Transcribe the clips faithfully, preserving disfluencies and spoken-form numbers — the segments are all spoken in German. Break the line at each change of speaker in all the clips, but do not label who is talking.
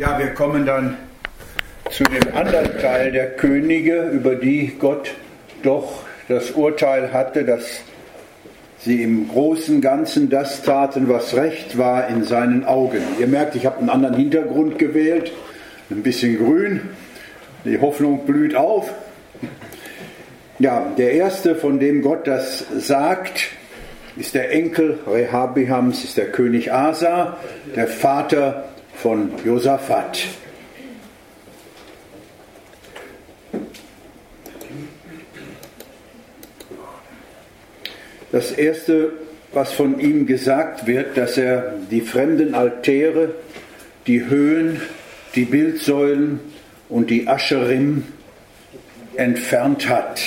Ja, wir kommen dann zu dem anderen Teil der Könige, über die Gott doch das Urteil hatte, dass sie im Großen und Ganzen das taten, was recht war in seinen Augen. Ihr merkt, ich habe einen anderen Hintergrund gewählt, ein bisschen grün, die Hoffnung blüht auf. Ja, der erste, von dem Gott das sagt, ist der Enkel Rehabeams, ist der König Asa, der Vater von Josaphat. Das erste, was von ihm gesagt wird, dass er die fremden Altäre, die Höhen, die Bildsäulen und die Ascherim entfernt hat.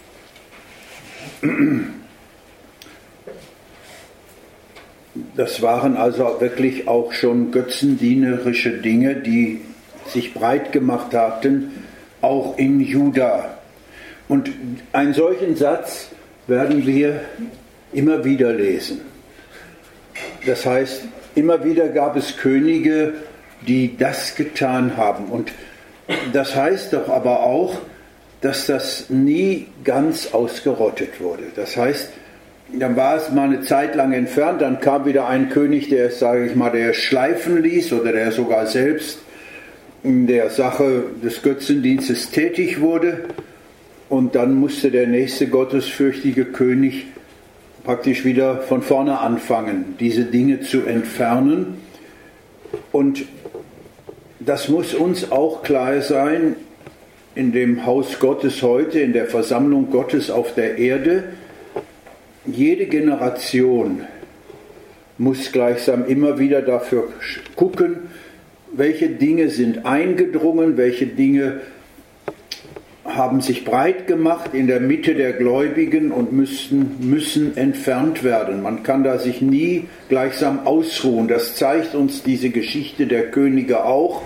Das waren also wirklich auch schon götzendienerische Dinge, die sich breit gemacht hatten, auch in Juda. Und einen solchen Satz werden wir immer wieder lesen. Das heißt, immer wieder gab es Könige, die das getan haben. Und das heißt doch aber auch, dass das nie ganz ausgerottet wurde. Das heißt, dann war es mal eine Zeit lang entfernt, dann kam wieder ein König, der es, sage ich mal, der schleifen ließ oder der sogar selbst in der Sache des Götzendienstes tätig wurde. Und dann musste der nächste gottesfürchtige König praktisch wieder von vorne anfangen, diese Dinge zu entfernen. Und das muss uns auch klar sein, in dem Haus Gottes heute, in der Versammlung Gottes auf der Erde. Jede Generation muss gleichsam immer wieder dafür gucken, welche Dinge sind eingedrungen, welche Dinge haben sich breit gemacht in der Mitte der Gläubigen und müssen, müssen entfernt werden. Man kann da sich nie gleichsam ausruhen. Das zeigt uns diese Geschichte der Könige auch,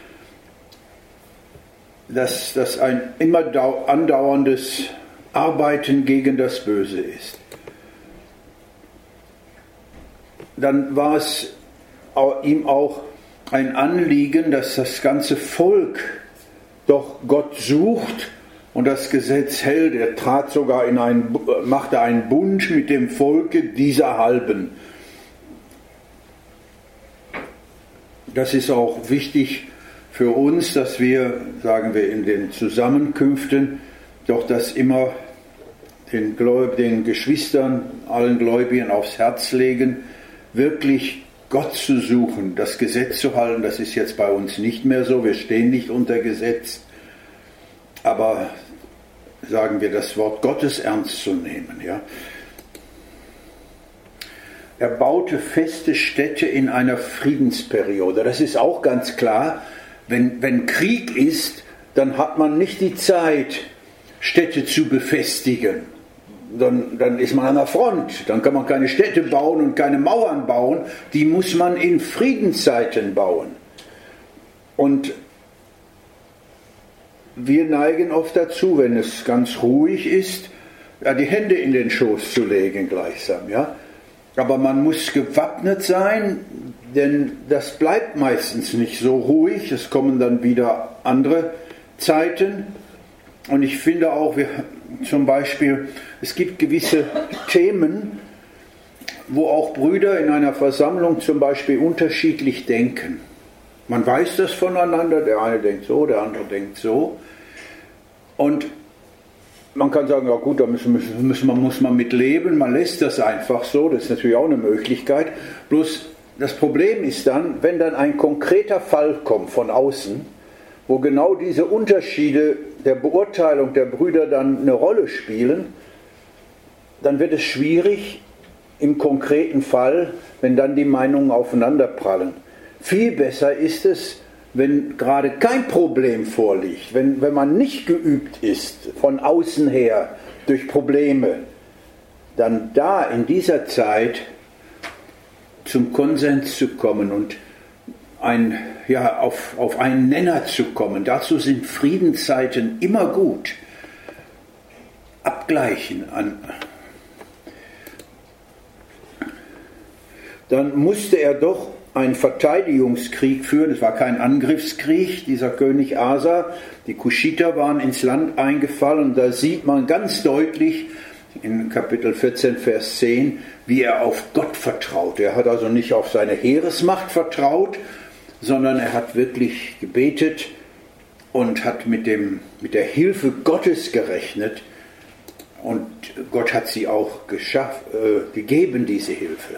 dass das ein immer andauerndes Arbeiten gegen das Böse ist. Dann war es ihm auch ein Anliegen, dass das ganze Volk doch Gott sucht und das Gesetz hält. Er trat sogar in einen, machte einen Bund mit dem Volke dieser Halben. Das ist auch wichtig für uns, dass wir, sagen wir in den Zusammenkünften, doch das immer den, Gläub, den Geschwistern, allen Gläubigen aufs Herz legen, wirklich Gott zu suchen, das Gesetz zu halten. Das ist jetzt bei uns nicht mehr so, wir stehen nicht unter Gesetz, aber sagen wir, das Wort Gottes ernst zu nehmen. Ja. Er baute feste Städte in einer Friedensperiode. Das ist auch ganz klar, wenn, wenn Krieg ist, dann hat man nicht die Zeit, Städte zu befestigen. Dann, dann ist man an der Front, dann kann man keine Städte bauen und keine Mauern bauen, die muss man in Friedenszeiten bauen. Und wir neigen oft dazu, wenn es ganz ruhig ist, ja, die Hände in den Schoß zu legen gleichsam. Ja? Aber man muss gewappnet sein, denn das bleibt meistens nicht so ruhig, es kommen dann wieder andere Zeiten. Und ich finde auch, wir, zum Beispiel, es gibt gewisse Themen, wo auch Brüder in einer Versammlung zum Beispiel unterschiedlich denken. Man weiß das voneinander, der eine denkt so, der andere denkt so. Und man kann sagen, ja gut, da müssen, müssen, man, muss man mit leben, man lässt das einfach so, das ist natürlich auch eine Möglichkeit. Bloß das Problem ist dann, wenn dann ein konkreter Fall kommt von außen, wo genau diese Unterschiede der Beurteilung der Brüder dann eine Rolle spielen, dann wird es schwierig im konkreten Fall, wenn dann die Meinungen aufeinanderprallen. Viel besser ist es, wenn gerade kein Problem vorliegt, wenn, wenn man nicht geübt ist von außen her durch Probleme, dann da in dieser Zeit zum Konsens zu kommen und ein, ja, auf, auf einen Nenner zu kommen. Dazu sind Friedenszeiten immer gut. Abgleichen. An. Dann musste er doch einen Verteidigungskrieg führen. Es war kein Angriffskrieg, dieser König Asa. Die Kuschiter waren ins Land eingefallen. Und da sieht man ganz deutlich in Kapitel vierzehn, Vers zehn, wie er auf Gott vertraut. Er hat also nicht auf seine Heeresmacht vertraut, sondern er hat wirklich gebetet und hat mit, dem, mit der Hilfe Gottes gerechnet. Und Gott hat sie auch geschaff, äh, gegeben, diese Hilfe.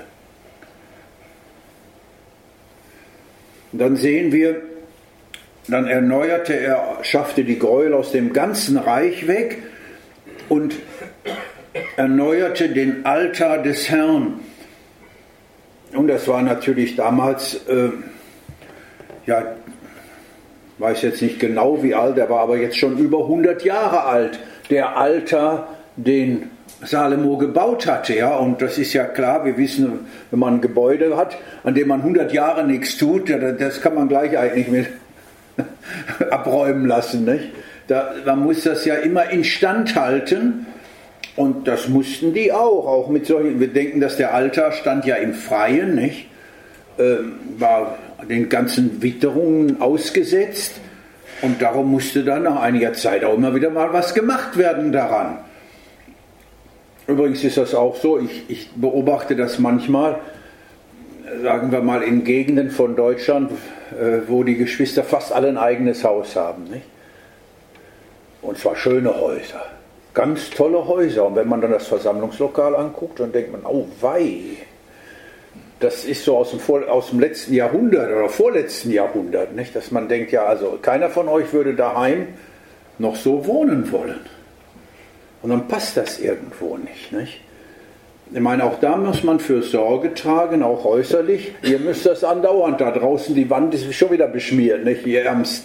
Dann sehen wir, dann erneuerte er, schaffte die Gräuel aus dem ganzen Reich weg und erneuerte den Altar des Herrn. Und das war natürlich damals, äh, ja, weiß jetzt nicht genau wie alt, er war aber jetzt schon über hundert Jahre alt, der Altar, den Salomo gebaut hatte, ja, und das ist ja klar, wir wissen, wenn man ein Gebäude hat, an dem man hundert Jahre nichts tut, das kann man gleich eigentlich mit abräumen lassen, nicht? Da, man muss das ja immer instand halten und das mussten die auch, auch mit solchen, wir denken, dass der Altar stand ja im Freien, nicht? Ähm, war den ganzen Witterungen ausgesetzt und darum musste dann nach einiger Zeit auch immer wieder mal was gemacht werden daran. Übrigens ist das auch so, ich, ich beobachte das manchmal, sagen wir mal in Gegenden von Deutschland, äh, wo die Geschwister fast alle ein eigenes Haus haben. Nicht? Und zwar schöne Häuser, ganz tolle Häuser. Und wenn man dann das Versammlungslokal anguckt, dann denkt man, oh wei, das ist so aus dem, Vor- aus dem letzten Jahrhundert oder vorletzten Jahrhundert. Nicht? Dass man denkt, ja, also keiner von euch würde daheim noch so wohnen wollen. Und dann passt das irgendwo nicht, nicht? Ich meine, auch da muss man für Sorge tragen, auch äußerlich. Ihr müsst das andauernd. Da draußen, die Wand ist schon wieder beschmiert, nicht? Ihr haben's,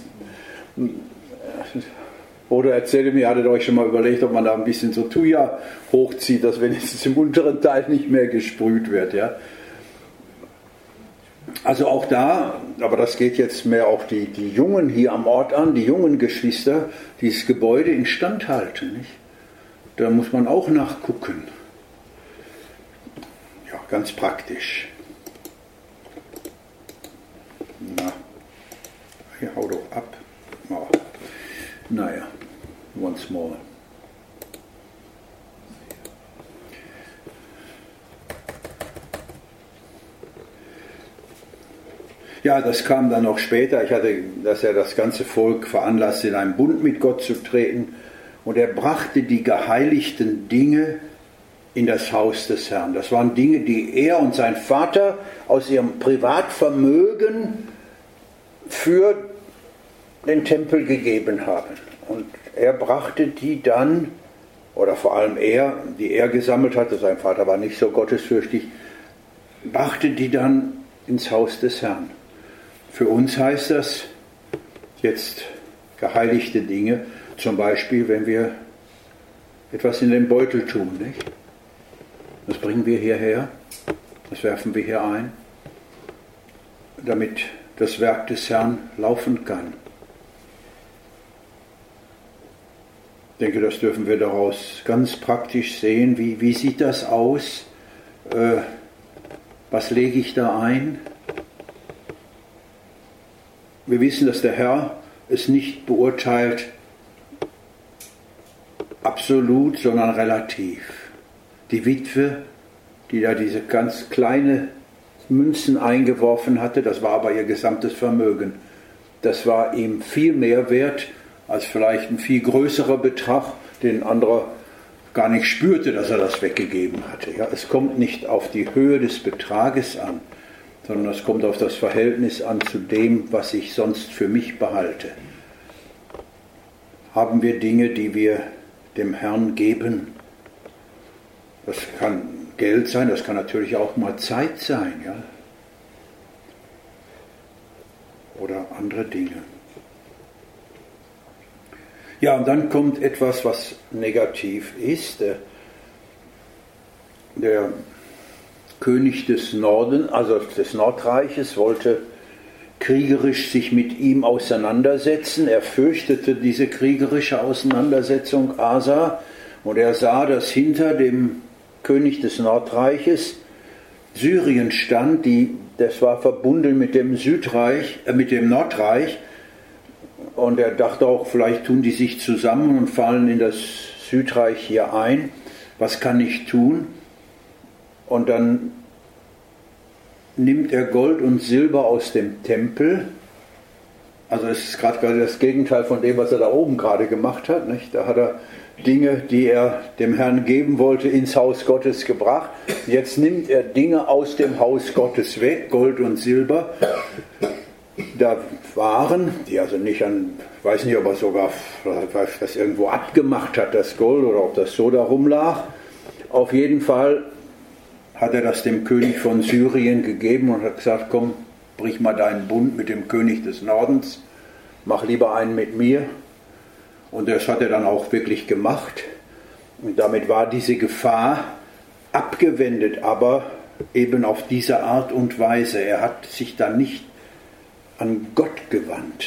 oder erzählte mir, hattet euch schon mal überlegt, ob man da ein bisschen so Thuja hochzieht, dass wenigstens im unteren Teil nicht mehr gesprüht wird, ja? Also auch da, aber das geht jetzt mehr auf die, die Jungen hier am Ort an, die jungen Geschwister, dieses Gebäude instand halten, nicht? Da muss man auch nachgucken. Ja, ganz praktisch. Na, hier, hau doch ab. Oh. Naja, once more. Ja, das kam dann noch später. Ich hatte, dass er das ganze Volk veranlasste, in einen Bund mit Gott zu treten. Und er brachte die geheiligten Dinge in das Haus des Herrn. Das waren Dinge, die er und sein Vater aus ihrem Privatvermögen für den Tempel gegeben haben. Und er brachte die dann, oder vor allem er, die er gesammelt hatte, sein Vater war nicht so gottesfürchtig, brachte die dann ins Haus des Herrn. Für uns heißt das jetzt geheiligte Dinge, zum Beispiel, wenn wir etwas in den Beutel tun, nicht? Das bringen wir hierher, das werfen wir hier ein, damit das Werk des Herrn laufen kann. Ich denke, das dürfen wir daraus ganz praktisch sehen. Wie, wie sieht das aus? Äh, was lege ich da ein? Wir wissen, dass der Herr es nicht beurteilt, absolut, sondern relativ. Die Witwe, die da diese ganz kleine Münzen eingeworfen hatte, das war aber ihr gesamtes Vermögen. Das war ihm viel mehr wert als vielleicht ein viel größerer Betrag, den anderer gar nicht spürte, dass er das weggegeben hatte. Ja, es kommt nicht auf die Höhe des Betrages an, sondern es kommt auf das Verhältnis an zu dem, was ich sonst für mich behalte. Haben wir Dinge, die wir dem Herrn geben? Das kann Geld sein, das kann natürlich auch mal Zeit sein, ja? Oder andere Dinge. Ja, und dann kommt etwas, was negativ ist. Der, der König des Norden, also des Nordreiches, wollte kriegerisch sich mit ihm auseinandersetzen. Er fürchtete diese kriegerische Auseinandersetzung Asa und er sah, dass hinter dem König des Nordreiches Syrien stand, die das war verbunden mit dem Südreich, äh, mit dem Nordreich. Und er dachte auch, vielleicht tun die sich zusammen und fallen in das Südreich hier ein. Was kann ich tun? Und dann nimmt er Gold und Silber aus dem Tempel. Also es ist gerade das Gegenteil von dem, was er da oben gerade gemacht hat. Nicht? Da hat er Dinge, die er dem Herrn geben wollte, ins Haus Gottes gebracht. Jetzt nimmt er Dinge aus dem Haus Gottes weg, Gold und Silber. Da waren, die also nicht an, ich weiß nicht, ob er sogar das irgendwo abgemacht hat, das Gold, oder ob das so da rumlag. Auf jeden Fall hat er das dem König von Syrien gegeben und hat gesagt, komm, brich mal deinen Bund mit dem König des Nordens, mach lieber einen mit mir. Und das hat er dann auch wirklich gemacht. Und damit war diese Gefahr abgewendet, aber eben auf diese Art und Weise. Er hat sich dann nicht an Gott gewandt.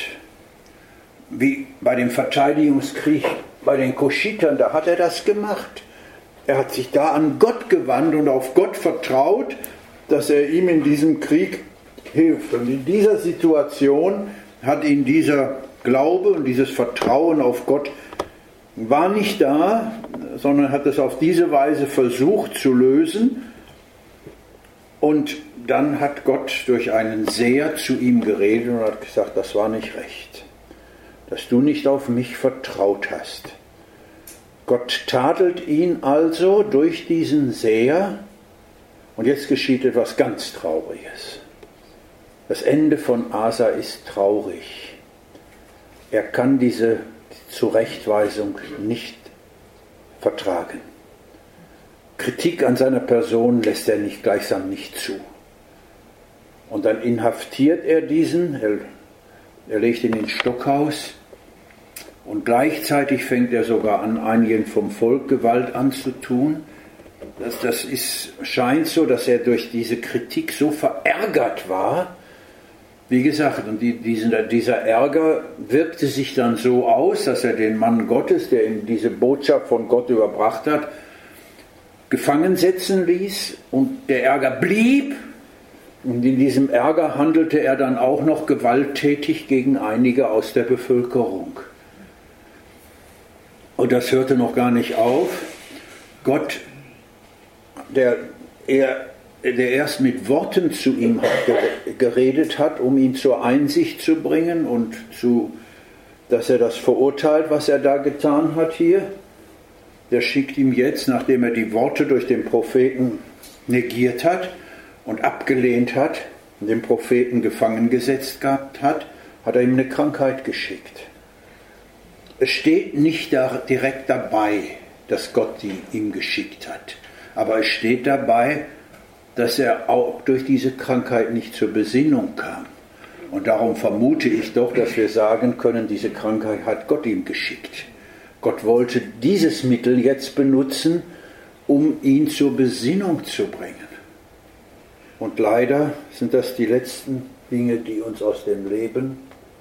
Wie bei dem Verteidigungskrieg bei den Kuschitern, da hat er das gemacht. Er hat sich da an Gott gewandt und auf Gott vertraut, dass er ihm in diesem Krieg hilft. Und in dieser Situation hat ihn dieser Glaube und dieses Vertrauen auf Gott war nicht da, sondern hat es auf diese Weise versucht zu lösen. Und dann hat Gott durch einen Seher zu ihm geredet und hat gesagt, das war nicht recht, dass du nicht auf mich vertraut hast. Gott tadelt ihn also durch diesen Seher und jetzt geschieht etwas ganz Trauriges. Das Ende von Asa ist traurig. Er kann diese Zurechtweisung nicht vertragen. Kritik an seiner Person lässt er nicht gleichsam nicht zu. Und dann inhaftiert er diesen, er, er legt ihn ins Stockhaus und gleichzeitig fängt er sogar an, einigen vom Volk Gewalt anzutun. Das, das ist, scheint so, dass er durch diese Kritik so verärgert war. Wie gesagt, und die, diesen, dieser Ärger wirkte sich dann so aus, dass er den Mann Gottes, der ihm diese Botschaft von Gott überbracht hat, gefangen setzen ließ und der Ärger blieb. Und in diesem Ärger handelte er dann auch noch gewalttätig gegen einige aus der Bevölkerung. Und das hörte noch gar nicht auf. Gott, der, er, der erst mit Worten zu ihm geredet hat, um ihn zur Einsicht zu bringen und zu, dass er das verurteilt, was er da getan hat hier, der schickt ihm jetzt, nachdem er die Worte durch den Propheten negiert hat und abgelehnt hat und den Propheten gefangen gesetzt gehabt hat, hat er ihm eine Krankheit geschickt. Es steht nicht da direkt dabei, dass Gott die ihm geschickt hat, aber es steht dabei, dass er auch durch diese Krankheit nicht zur Besinnung kam. Und darum vermute ich doch, dass wir sagen können, diese Krankheit hat Gott ihm geschickt. Gott wollte dieses Mittel jetzt benutzen, um ihn zur Besinnung zu bringen. Und leider sind das die letzten Dinge, die uns aus dem Leben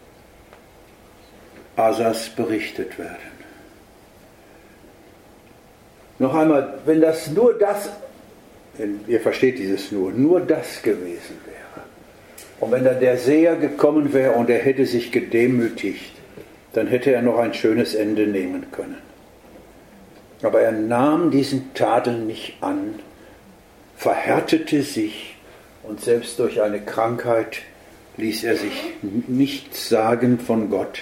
Asas berichtet werden. Noch einmal, wenn das nur das, ihr versteht dieses nur, nur das gewesen wäre, und wenn da der Seher gekommen wäre und er hätte sich gedemütigt, dann hätte er noch ein schönes Ende nehmen können. Aber er nahm diesen Tadel nicht an, verhärtete sich und selbst durch eine Krankheit ließ er sich nichts sagen von Gott.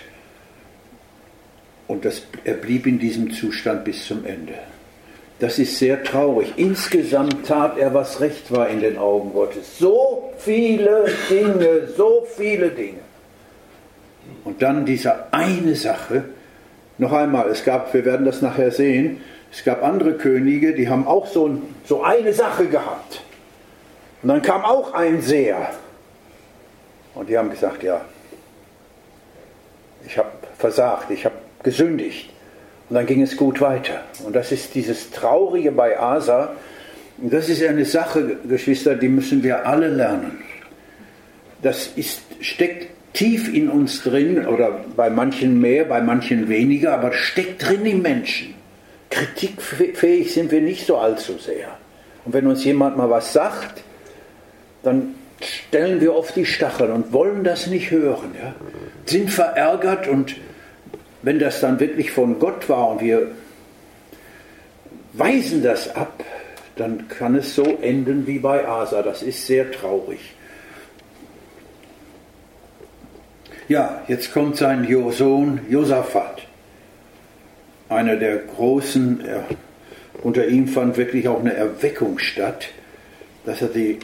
Und das, er blieb in diesem Zustand bis zum Ende. Das ist sehr traurig. Insgesamt tat er, was recht war in den Augen Gottes. So viele Dinge, so viele Dinge. Und dann diese eine Sache, noch einmal, es gab, wir werden das nachher sehen, es gab andere Könige, die haben auch so, so eine Sache gehabt. Und dann kam auch ein Seher. Und die haben gesagt, ja, ich habe versagt, ich habe gesündigt. Und dann ging es gut weiter. Und das ist dieses Traurige bei Asa. Und das ist eine Sache, Geschwister, die müssen wir alle lernen. Das ist, steckt tief in uns drin, oder bei manchen mehr, bei manchen weniger, aber steckt drin im Menschen. Kritikfähig sind wir nicht so allzu sehr. Und wenn uns jemand mal was sagt, dann stellen wir oft die Stacheln und wollen das nicht hören. Ja? Sind verärgert, und wenn das dann wirklich von Gott war und wir weisen das ab, dann kann es so enden wie bei Asa. Das ist sehr traurig. Ja, jetzt kommt sein Sohn Josaphat. Einer der großen, er, unter ihm fand wirklich auch eine Erweckung statt. Das hat die,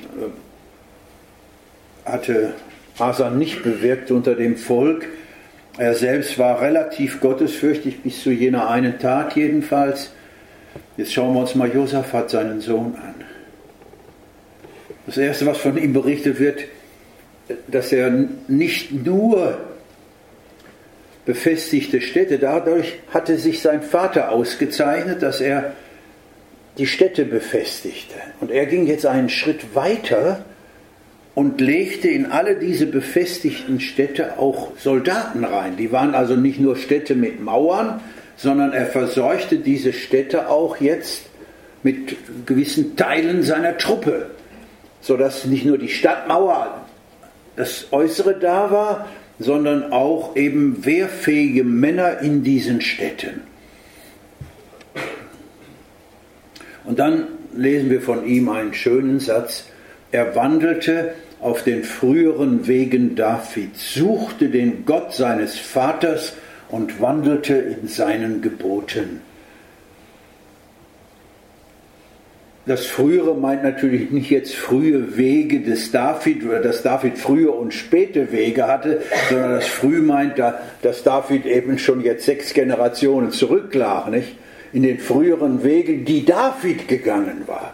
hatte Asa nicht bewirkt unter dem Volk. Er selbst war relativ gottesfürchtig bis zu jener einen Tat jedenfalls. Jetzt schauen wir uns mal Josaphat, seinen Sohn, an. Das Erste, was von ihm berichtet wird, dass er nicht nur befestigte Städte, dadurch hatte sich sein Vater ausgezeichnet, dass er die Städte befestigte. Und er ging jetzt einen Schritt weiter und legte in alle diese befestigten Städte auch Soldaten rein. Die waren also nicht nur Städte mit Mauern, sondern er verseuchte diese Städte auch jetzt mit gewissen Teilen seiner Truppe, sodass nicht nur die Stadtmauer, das Äußere da war, sondern auch eben wehrfähige Männer in diesen Städten. Und dann lesen wir von ihm einen schönen Satz. Er wandelte auf den früheren Wegen Davids, suchte den Gott seines Vaters und wandelte in seinen Geboten. Das Frühere meint natürlich nicht jetzt frühe Wege des David, oder dass David frühe und späte Wege hatte, sondern das Früh meint, dass David eben schon jetzt sechs Generationen zurücklag, nicht? In den früheren Wegen, die David gegangen war.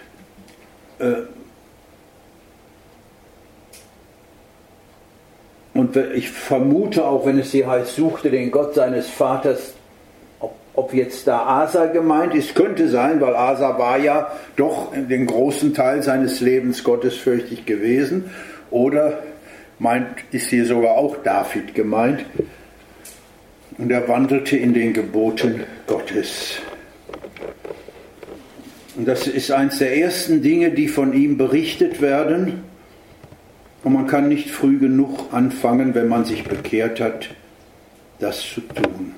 Und ich vermute auch, wenn es hier heißt, suchte den Gott seines Vaters, ob, ob jetzt da Asa gemeint ist, könnte sein, weil Asa war ja doch den großen Teil seines Lebens gottesfürchtig gewesen. Oder meint, ist hier sogar auch David gemeint. Und er wandelte in den Geboten Gottes. Und das ist eines der ersten Dinge, die von ihm berichtet werden. Und man kann nicht früh genug anfangen, wenn man sich bekehrt hat, das zu tun.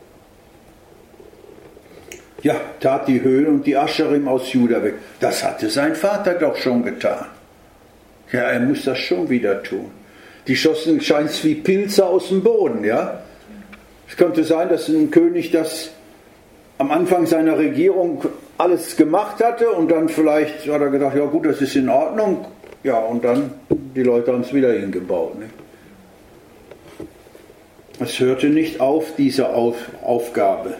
Ja, tat die Höhen und die Ascherim aus Juda weg. Das hatte sein Vater doch schon getan. Ja, er muss das schon wieder tun. Die schossen scheint wie Pilze aus dem Boden, ja. Es könnte sein, dass ein König das am Anfang seiner Regierung alles gemacht hatte und dann vielleicht hat er gedacht, ja gut, das ist in Ordnung. Ja, und dann, die Leute haben es wieder hingebaut. Ne? Es hörte nicht auf, diese auf, Aufgabe.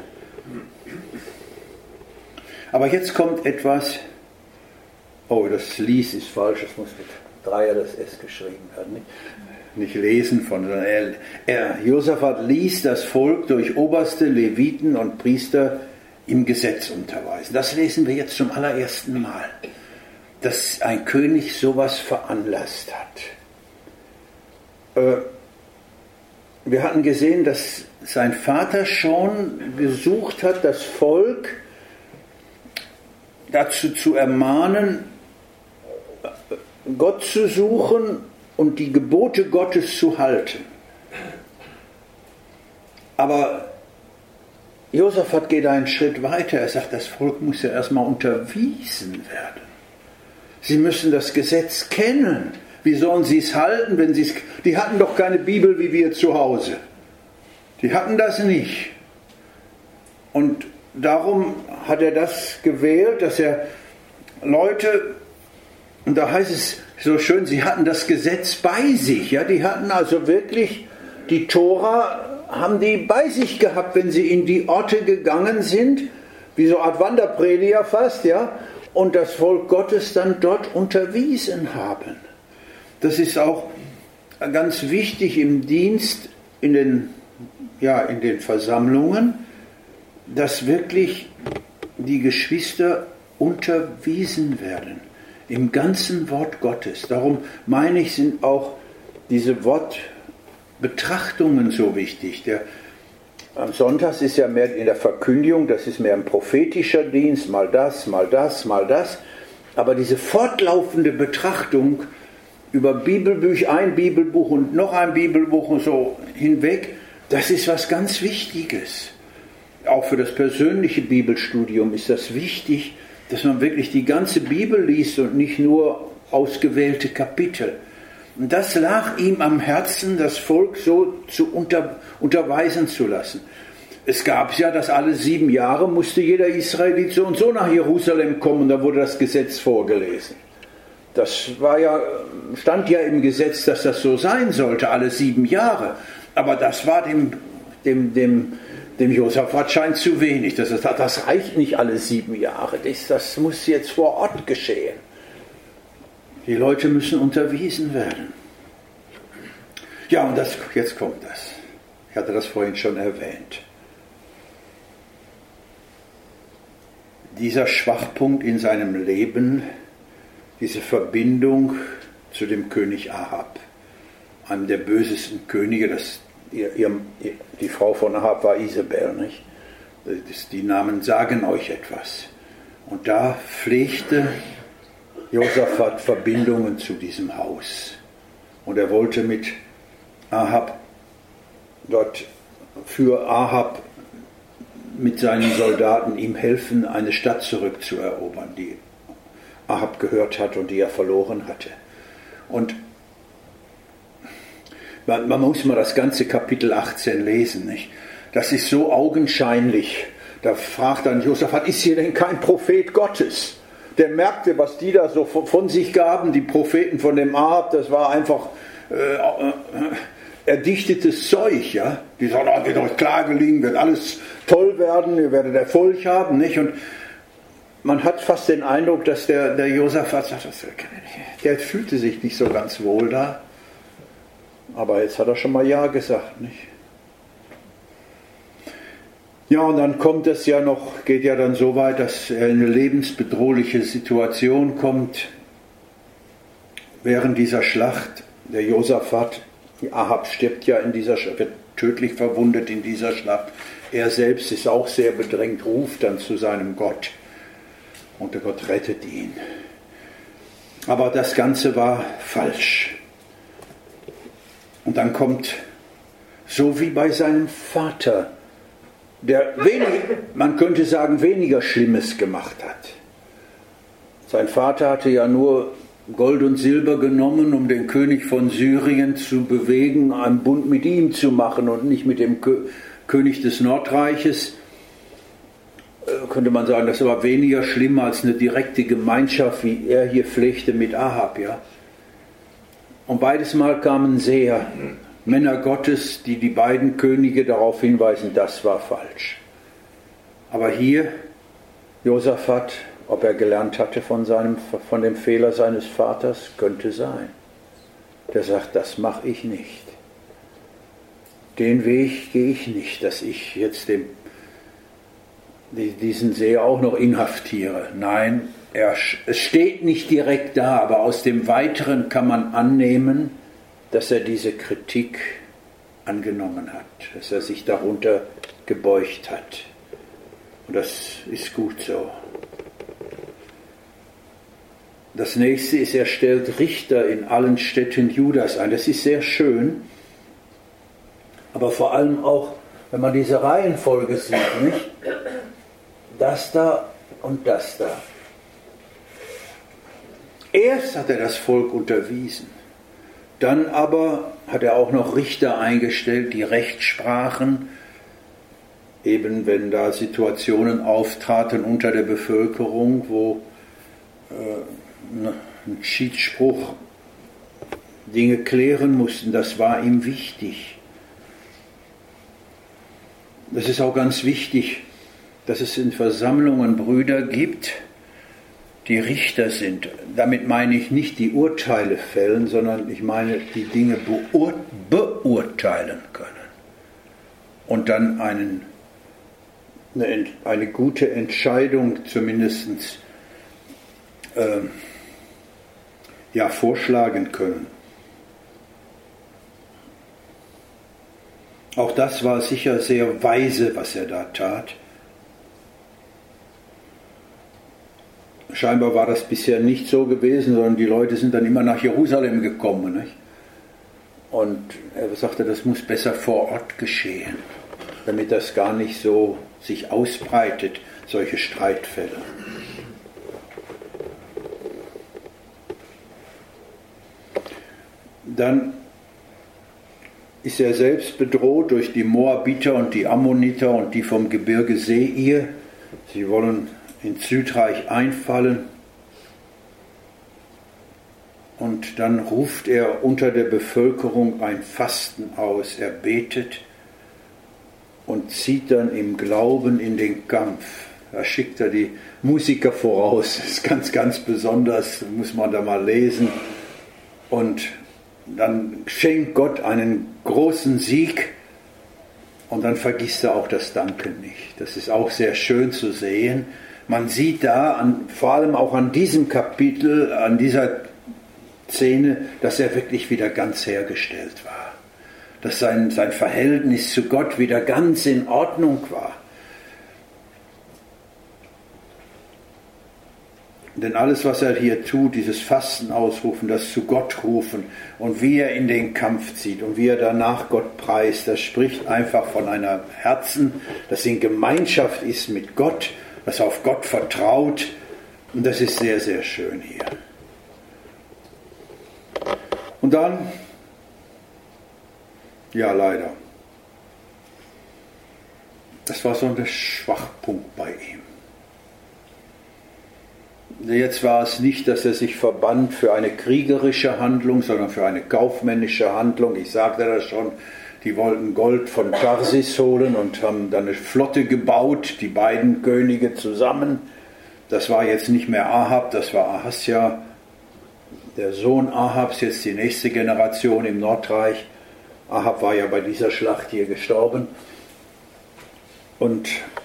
Aber jetzt kommt etwas, oh, das Lies ist falsch, es muss mit Dreier das S geschrieben werden. Nicht, nicht lesen von, sondern er, er, Josaphat ließ das Volk durch Oberste, Leviten und Priester im Gesetz unterweisen. Das lesen wir jetzt zum allerersten Mal, dass ein König sowas veranlasst hat. Wir hatten gesehen, dass sein Vater schon gesucht hat, das Volk dazu zu ermahnen, Gott zu suchen und die Gebote Gottes zu halten. Aber Josaphat geht einen Schritt weiter. Er sagt, das Volk muss ja erstmal unterwiesen werden. Sie müssen das Gesetz kennen. Wie sollen sie es halten, wenn sie es... Die hatten doch keine Bibel wie wir zu Hause. Die hatten das nicht. Und darum hat er das gewählt, dass er Leute, und da heißt es so schön, sie hatten das Gesetz bei sich. Ja, die hatten also wirklich die Tora, haben die bei sich gehabt, wenn sie in die Orte gegangen sind, wie so eine Art Wanderprediger fast, ja, und das Volk Gottes dann dort unterwiesen haben. Das ist auch ganz wichtig im Dienst, in den, ja, in den Versammlungen, dass wirklich die Geschwister unterwiesen werden im ganzen Wort Gottes. Darum meine ich, sind auch diese Wortbetrachtungen so wichtig. Der, am Sonntag ist ja mehr in der Verkündigung, das ist mehr ein prophetischer Dienst, mal das, mal das, mal das. Aber diese fortlaufende Betrachtung über Bibelbücher, ein Bibelbuch und noch ein Bibelbuch und so hinweg, das ist was ganz Wichtiges. Auch für das persönliche Bibelstudium ist das wichtig, dass man wirklich die ganze Bibel liest und nicht nur ausgewählte Kapitel. Und das lag ihm am Herzen, das Volk so zu unter, unterweisen zu lassen. Es gab ja, dass alle sieben Jahre musste jeder Israelit so und so nach Jerusalem kommen, da wurde das Gesetz vorgelesen. Das war ja, stand ja im Gesetz, dass das so sein sollte, alle sieben Jahre. Aber das war dem, dem, dem, dem Josaphat scheint zu wenig. Das, das reicht nicht alle sieben Jahre. Das, das muss jetzt vor Ort geschehen. Die Leute müssen unterwiesen werden. Ja, und das, jetzt kommt das. Ich hatte das vorhin schon erwähnt. Dieser Schwachpunkt in seinem Leben, diese Verbindung zu dem König Ahab, einem der bösesten Könige, das, ihr, ihr, die Frau von Ahab war Isabel, nicht? Das, die Namen sagen euch etwas. Und da pflegte Josaphat Verbindungen zu diesem Haus. Und er wollte mit Ahab dort für Ahab mit seinen Soldaten ihm helfen, eine Stadt zurückzuerobern, die Ahab gehört hatte und die er verloren hatte. Und man, man muss mal das ganze Kapitel achtzehn lesen, nicht? Das ist so augenscheinlich. Da fragt dann Josaphat, ist hier denn kein Prophet Gottes? Der merkte, was die da so von sich gaben, die Propheten von dem Ahab, das war einfach äh, äh, erdichtetes Zeug, ja. Die sagen, oh, wird euch klar gelingen, wird alles toll werden, ihr werdet Erfolg haben, nicht? Und man hat fast den Eindruck, dass der, der Josaphat sagt, der fühlte sich nicht so ganz wohl da. Aber jetzt hat er schon mal Ja gesagt, nicht? Ja, und dann kommt es ja noch, geht ja dann so weit, dass er in eine lebensbedrohliche Situation kommt. Während dieser Schlacht, der Josaphat, Ahab stirbt ja in dieser Schlacht, wird tödlich verwundet in dieser Schlacht. Er selbst ist auch sehr bedrängt, ruft dann zu seinem Gott. Und der Gott rettet ihn. Aber das Ganze war falsch. Und dann kommt, so wie bei seinem Vater, der wenig, man könnte sagen, weniger Schlimmes gemacht hat. Sein Vater hatte ja nur Gold und Silber genommen, um den König von Syrien zu bewegen, einen Bund mit ihm zu machen und nicht mit dem König des Nordreiches. Könnte man sagen, das war weniger schlimm als eine direkte Gemeinschaft, wie er hier pflegte mit Ahab. Ja? Und beides Mal kamen Seher, Männer Gottes, die die beiden Könige darauf hinweisen, das war falsch. Aber hier, Josaphat, ob er gelernt hatte von, seinem, von dem Fehler seines Vaters, könnte sein. Der sagt, das mache ich nicht. Den Weg gehe ich nicht, dass ich jetzt dem, diesen Seher auch noch inhaftiere. Nein, er, es steht nicht direkt da, aber aus dem Weiteren kann man annehmen, dass er diese Kritik angenommen hat, dass er sich darunter gebeugt hat. Und das ist gut so. Das nächste ist, er stellt Richter in allen Städten Judas ein. Das ist sehr schön, aber vor allem auch, wenn man diese Reihenfolge sieht, nicht? Das da und das da. Erst hat er das Volk unterwiesen, dann aber hat er auch noch Richter eingestellt, die Recht sprachen, eben wenn da Situationen auftraten unter der Bevölkerung, wo äh, ein Schiedsspruch Dinge klären mussten, das war ihm wichtig. Das ist auch ganz wichtig, dass es in Versammlungen Brüder gibt, die Richter sind. Damit meine ich nicht die Urteile fällen, sondern ich meine die Dinge beur- beurteilen können. Und dann einen, eine, eine gute Entscheidung zumindest äh, ja, vorschlagen können. Auch das war sicher sehr weise, was er da tat. scheinbar war das bisher nicht so gewesen, sondern die Leute sind dann immer nach Jerusalem gekommen. Nicht? Und er sagte, das muss besser vor Ort geschehen, damit das gar nicht so sich ausbreitet, solche Streitfälle. Dann ist er selbst bedroht durch die Moabiter und die Ammoniter und die vom Gebirge Seir. Sie wollen ins Südreich einfallen. Und dann ruft er unter der Bevölkerung ein Fasten aus. Er betet und zieht dann im Glauben in den Kampf. Da schickt er die Musiker voraus. Das ist ganz, ganz besonders, muss man da mal lesen. Und dann schenkt Gott einen großen Sieg und dann vergisst er auch das Danken nicht. Das ist auch sehr schön zu sehen. Man sieht da, an, vor allem auch an diesem Kapitel, an dieser Szene, dass er wirklich wieder ganz hergestellt war. Dass sein, sein Verhältnis zu Gott wieder ganz in Ordnung war. Denn alles, was er hier tut, dieses Fasten ausrufen, das zu Gott rufen und wie er in den Kampf zieht und wie er danach Gott preist, das spricht einfach von einem Herzen, das in Gemeinschaft ist mit Gott, das auf Gott vertraut. Und das ist sehr, sehr schön hier. Und dann, ja leider, das war so ein Schwachpunkt bei ihm. Jetzt war es nicht, dass er sich verband für eine kriegerische Handlung, sondern für eine kaufmännische Handlung. Ich sagte das schon, die wollten Gold von Tarsis holen und haben dann eine Flotte gebaut, die beiden Könige zusammen. Das war jetzt nicht mehr Ahab, das war Ahasja, der Sohn Ahabs, jetzt die nächste Generation im Nordreich. Ahab war ja bei dieser Schlacht hier gestorben. Und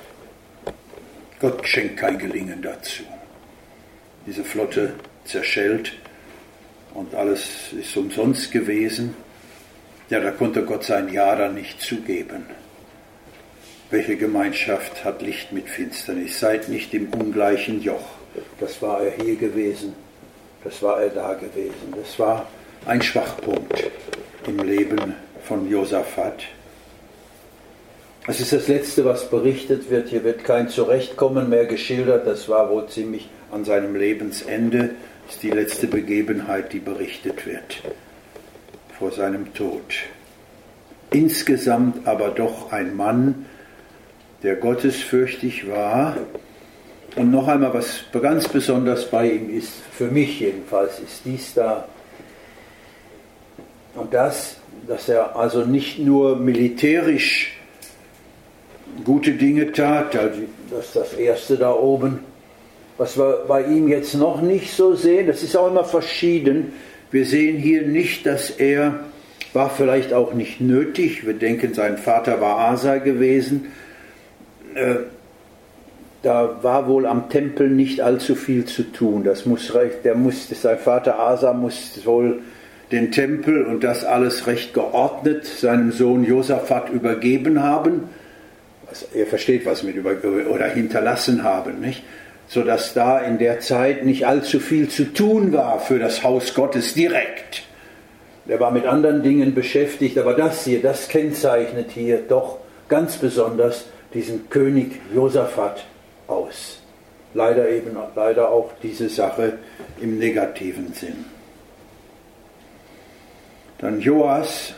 Gott schenkt kein Gelingen dazu. Diese Flotte zerschellt und alles ist umsonst gewesen. Ja, da konnte Gott sein Ja dann nicht zugeben. Welche Gemeinschaft hat Licht mit Finsternis? Seid nicht im ungleichen Joch. Das war er hier gewesen. Das war er da gewesen. Das war ein Schwachpunkt im Leben von Josaphat. Das ist das Letzte, was berichtet wird. Hier wird kein Zurechtkommen mehr geschildert. Das war wohl ziemlich an seinem Lebensende. Das ist die letzte Begebenheit, die berichtet wird vor seinem Tod. Insgesamt aber doch ein Mann, der gottesfürchtig war. Und noch einmal, was ganz besonders bei ihm ist, für mich jedenfalls, ist dies da. Und das, dass er also nicht nur militärisch gute Dinge tat, das ist das erste da oben, was wir bei ihm jetzt noch nicht so sehen, das ist auch immer verschieden. Wir sehen hier nicht, dass er, war vielleicht auch nicht nötig, wir denken, sein Vater war Asa gewesen, äh, da war wohl am Tempel nicht allzu viel zu tun. Das muss recht, der musste, sein Vater Asa muss wohl den Tempel und das alles recht geordnet seinem Sohn Josaphat übergeben haben. Was, ihr versteht, was mit über oder hinterlassen haben, nicht? Sodass da in der Zeit nicht allzu viel zu tun war für das Haus Gottes direkt. Er war mit anderen Dingen beschäftigt, aber das hier, das kennzeichnet hier doch ganz besonders diesen König Josaphat aus. Leider eben leider auch diese Sache im negativen Sinn. Dann Joas.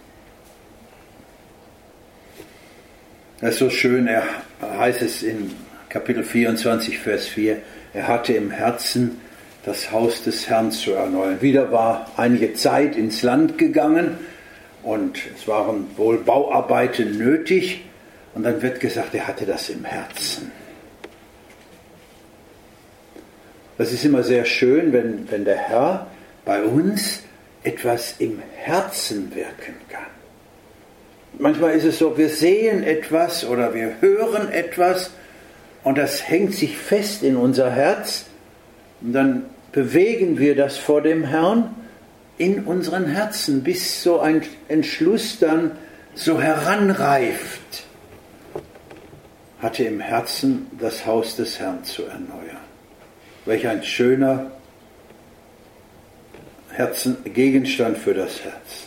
Das ist so schön, er heißt es in Kapitel vierundzwanzig, Vers vier, er hatte im Herzen, das Haus des Herrn zu erneuern. Wieder war einige Zeit ins Land gegangen und es waren wohl Bauarbeiten nötig und dann wird gesagt, er hatte das im Herzen. Das ist immer sehr schön, wenn, wenn der Herr bei uns etwas im Herzen wirken kann. Manchmal ist es so, wir sehen etwas oder wir hören etwas und das hängt sich fest in unser Herz und dann bewegen wir das vor dem Herrn in unseren Herzen, bis so ein Entschluss dann so heranreift. Hatte im Herzen, das Haus des Herrn zu erneuern. Welch ein schöner Herzen, Gegenstand für das Herz.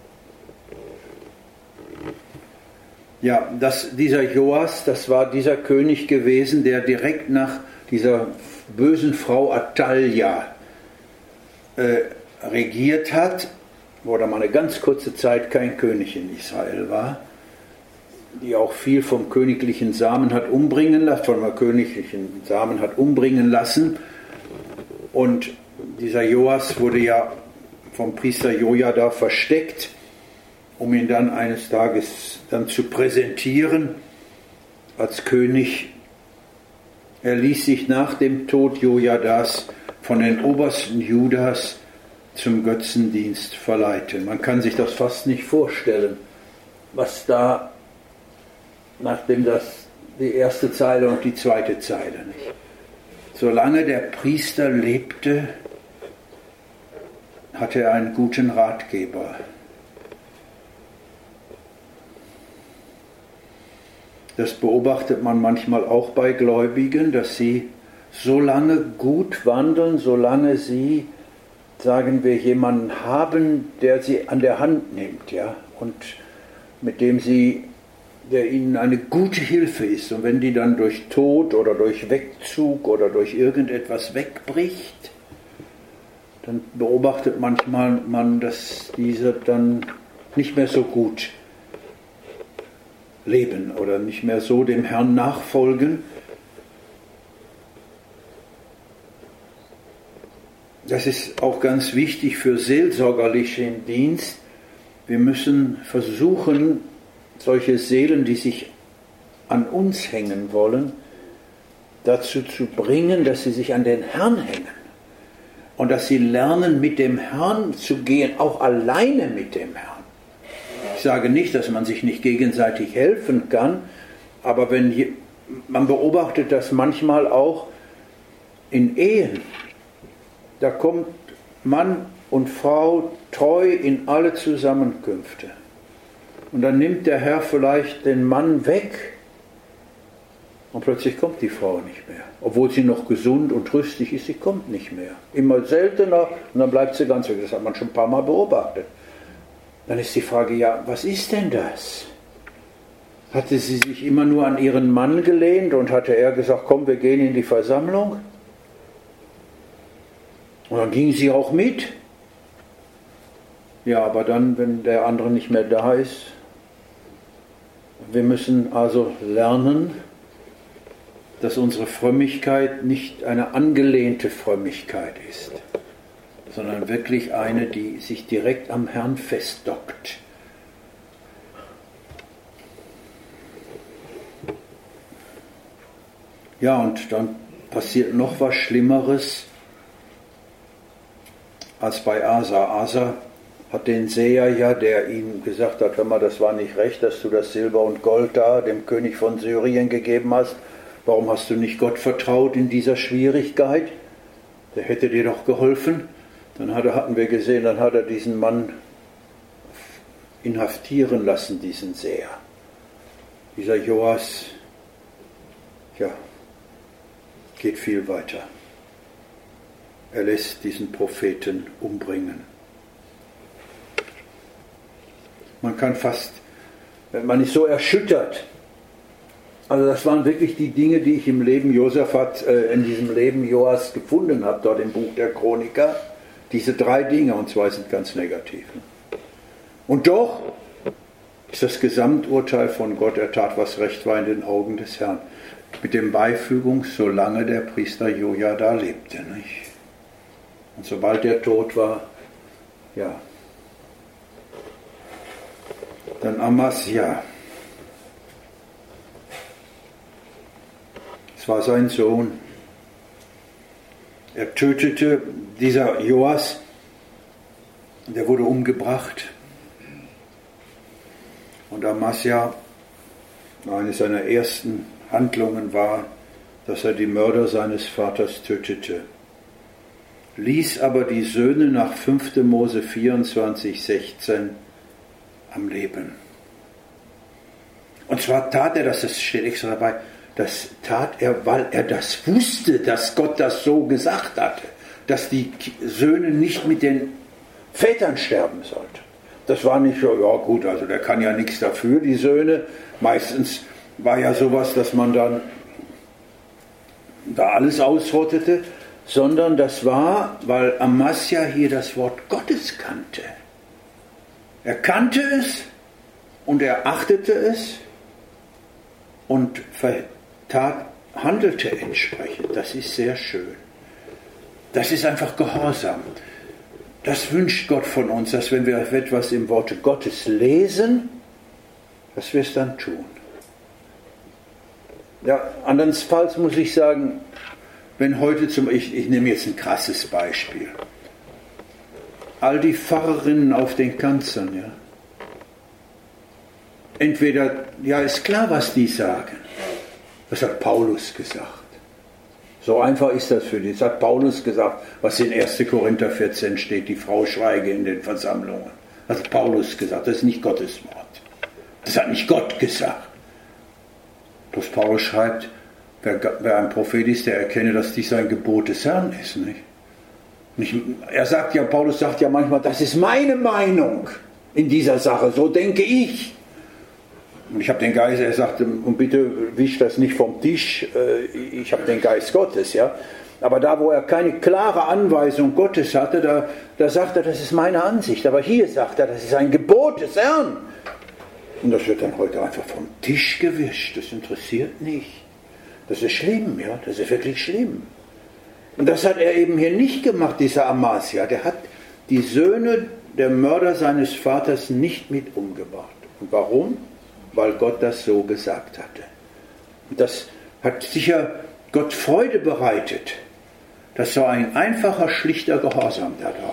Ja, das, dieser Joas, das war dieser König gewesen, der direkt nach dieser bösen Frau Atalja äh, regiert hat, wo da mal eine ganz kurze Zeit kein König in Israel war, die auch viel vom königlichen Samen hat umbringen lassen, von der königlichen Samen hat umbringen lassen. Und dieser Joas wurde ja vom Priester Jojada versteckt, um ihn dann eines Tages dann zu präsentieren als König. Er ließ sich nach dem Tod Jojadas von den Obersten Judas zum Götzendienst verleiten. Man kann sich das fast nicht vorstellen, was da, nachdem das die erste Zeile und die zweite Zeile nicht. Solange der Priester lebte, hatte er einen guten Ratgeber. Das beobachtet man manchmal auch bei Gläubigen, dass sie so lange gut wandeln, solange sie, sagen wir, jemanden haben, der sie an der Hand nimmt, ja, und mit dem sie, der ihnen eine gute Hilfe ist. Und wenn die dann durch Tod oder durch Wegzug oder durch irgendetwas wegbricht, dann beobachtet manchmal man, dass diese dann nicht mehr so gut leben oder nicht mehr so dem Herrn nachfolgen. Das ist auch ganz wichtig für seelsorgerlichen Dienst. Wir müssen versuchen, solche Seelen, die sich an uns hängen wollen, dazu zu bringen, dass sie sich an den Herrn hängen und dass sie lernen, mit dem Herrn zu gehen, auch alleine mit dem Herrn. Ich sage nicht, dass man sich nicht gegenseitig helfen kann, aber wenn je, man beobachtet das manchmal auch in Ehen, da kommt Mann und Frau treu in alle Zusammenkünfte. Und dann nimmt der Herr vielleicht den Mann weg und plötzlich kommt die Frau nicht mehr. Obwohl sie noch gesund und rüstig ist, sie kommt nicht mehr. Immer seltener und dann bleibt sie ganz weg. Das hat man schon ein paar Mal beobachtet. Dann ist die Frage, ja, was ist denn das? Hatte sie sich immer nur an ihren Mann gelehnt und hatte er gesagt, komm, wir gehen in die Versammlung? Und dann ging sie auch mit. Ja, aber dann, wenn der andere nicht mehr da ist, wir müssen also lernen, dass unsere Frömmigkeit nicht eine angelehnte Frömmigkeit ist, sondern wirklich eine, die sich direkt am Herrn festdockt. Ja, und dann passiert noch was Schlimmeres als bei Asa. Asa hat den Seher ja, der ihm gesagt hat, hör mal, das war nicht recht, dass du das Silber und Gold da dem König von Syrien gegeben hast. Warum hast du nicht Gott vertraut in dieser Schwierigkeit? Der hätte dir doch geholfen. Dann hat er, hatten wir gesehen, dann hat er diesen Mann inhaftieren lassen, diesen Seher. Dieser Joas, ja, geht viel weiter. Er lässt diesen Propheten umbringen. Man kann fast, man ist so erschüttert. Also das waren wirklich die Dinge, die ich im Leben Josaphat, äh, in diesem Leben Joas gefunden habe, dort im Buch der Chroniker. Diese drei Dinge, und zwei sind ganz negativ. Und doch ist das Gesamturteil von Gott, er tat, was recht war in den Augen des Herrn. Mit dem Beifügung, solange der Priester Jojada lebte. Nicht? Und sobald er tot war, ja, dann Amasja. Es war sein Sohn. Er tötete, dieser Joas, der wurde umgebracht. Und Amasja, eine seiner ersten Handlungen war, dass er die Mörder seines Vaters tötete. Ließ aber die Söhne nach fünfter Mose vierundzwanzig, sechzehn am Leben. Und zwar tat er das, das steht extra dabei, das tat er, weil er das wusste, dass Gott das so gesagt hatte, dass die Söhne nicht mit den Vätern sterben sollten. Das war nicht so, ja gut, also der kann ja nichts dafür, die Söhne. Meistens war ja sowas, dass man dann da alles ausrottete, sondern das war, weil Amasja hier das Wort Gottes kannte. Er kannte es und er achtete es und vertat, handelte entsprechend. Das ist sehr schön. Das ist einfach Gehorsam. Das wünscht Gott von uns, dass wenn wir etwas im Worte Gottes lesen, dass wir es dann tun. Ja, andernfalls muss ich sagen, wenn heute zum, ich, ich nehme jetzt ein krasses Beispiel, all die Pfarrerinnen auf den Kanzeln, ja, entweder, ja ist klar, was die sagen, das hat Paulus gesagt. So einfach ist das für die. Das hat Paulus gesagt, was in erster Korinther vierzehn steht, die Frau schweige in den Versammlungen. Das hat Paulus gesagt, das ist nicht Gottes Wort. Das hat nicht Gott gesagt. Bloß Paulus schreibt, wer, wer ein Prophet ist, der erkenne, dass dies ein Gebot des Herrn ist. Nicht? Nicht, er sagt ja, Paulus sagt ja manchmal, das ist meine Meinung in dieser Sache, so denke ich. Und ich habe den Geist, er sagte, und bitte wisch das nicht vom Tisch, ich habe den Geist Gottes, ja. Aber da, wo er keine klare Anweisung Gottes hatte, da, da sagt er, das ist meine Ansicht. Aber hier sagt er, das ist ein Gebot des Herrn. Und das wird dann heute einfach vom Tisch gewischt. Das interessiert nicht. Das ist schlimm, ja. Das ist wirklich schlimm. Und das hat er eben hier nicht gemacht, dieser Amasja. Der hat die Söhne der Mörder seines Vaters nicht mit umgebracht. Und warum? Weil Gott das so gesagt hatte. Und das hat sicher Gott Freude bereitet, dass so ein einfacher, schlichter Gehorsam da war.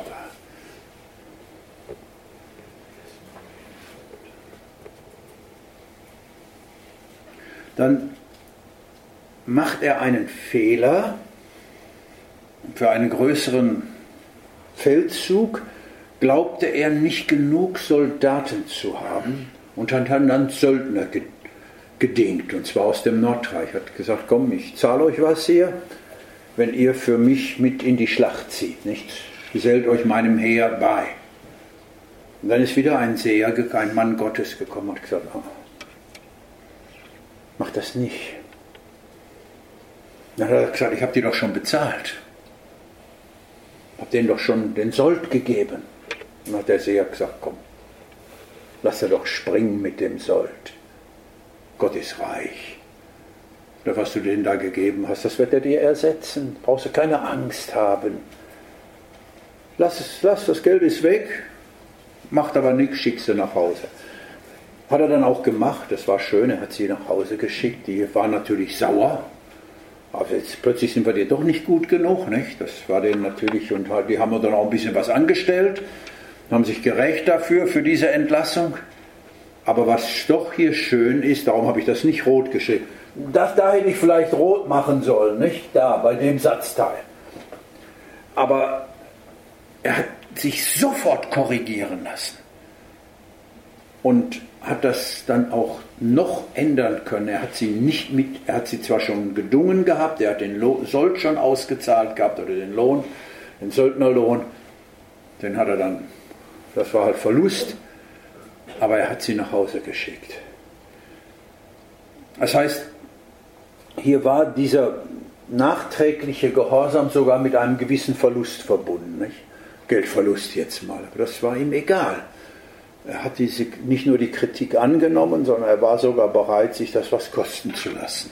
Dann macht er einen Fehler. Für einen größeren Feldzug glaubte er nicht genug Soldaten zu haben und hat dann Söldner gedingt, und zwar aus dem Nordreich. Hat gesagt, komm, ich zahle euch was hier, wenn ihr für mich mit in die Schlacht zieht. Nicht? Gesellt euch meinem Heer bei. Und dann ist wieder ein Seher, ein Mann Gottes gekommen und hat gesagt, oh, mach das nicht. Dann hat er gesagt, ich habe die doch schon bezahlt. Habe denen doch schon den Sold gegeben. Und dann hat der Seher gesagt, komm, lass er doch springen mit dem Sold. Gott ist reich. Oder was du denen da gegeben hast, das wird er dir ersetzen. Brauchst du keine Angst haben. Lass, es, lass das Geld ist weg, macht aber nichts, schick sie nach Hause. Hat er dann auch gemacht, das war schön, er hat sie nach Hause geschickt. Die waren natürlich sauer. Aber jetzt plötzlich sind wir dir doch nicht gut genug, nicht? Das war denen natürlich, und die haben dann auch ein bisschen was angestellt, haben sich gerecht dafür, für diese Entlassung. Aber was doch hier schön ist, darum habe ich das nicht rot geschrieben. Das, da hätte ich vielleicht rot machen sollen, nicht? Da, bei dem Satzteil. Aber er hat sich sofort korrigieren lassen. Und hat das dann auch noch ändern können. Er hat sie nicht mit, er hat sie zwar schon gedungen gehabt, er hat den Sold schon ausgezahlt gehabt, oder den Lohn, den Söldnerlohn, den hat er dann, das war halt Verlust, aber er hat sie nach Hause geschickt. Das heißt, hier war dieser nachträgliche Gehorsam sogar mit einem gewissen Verlust verbunden, nicht? Geldverlust jetzt mal, aber das war ihm egal. Er hat diese, nicht nur die Kritik angenommen, sondern er war sogar bereit, sich das was kosten zu lassen.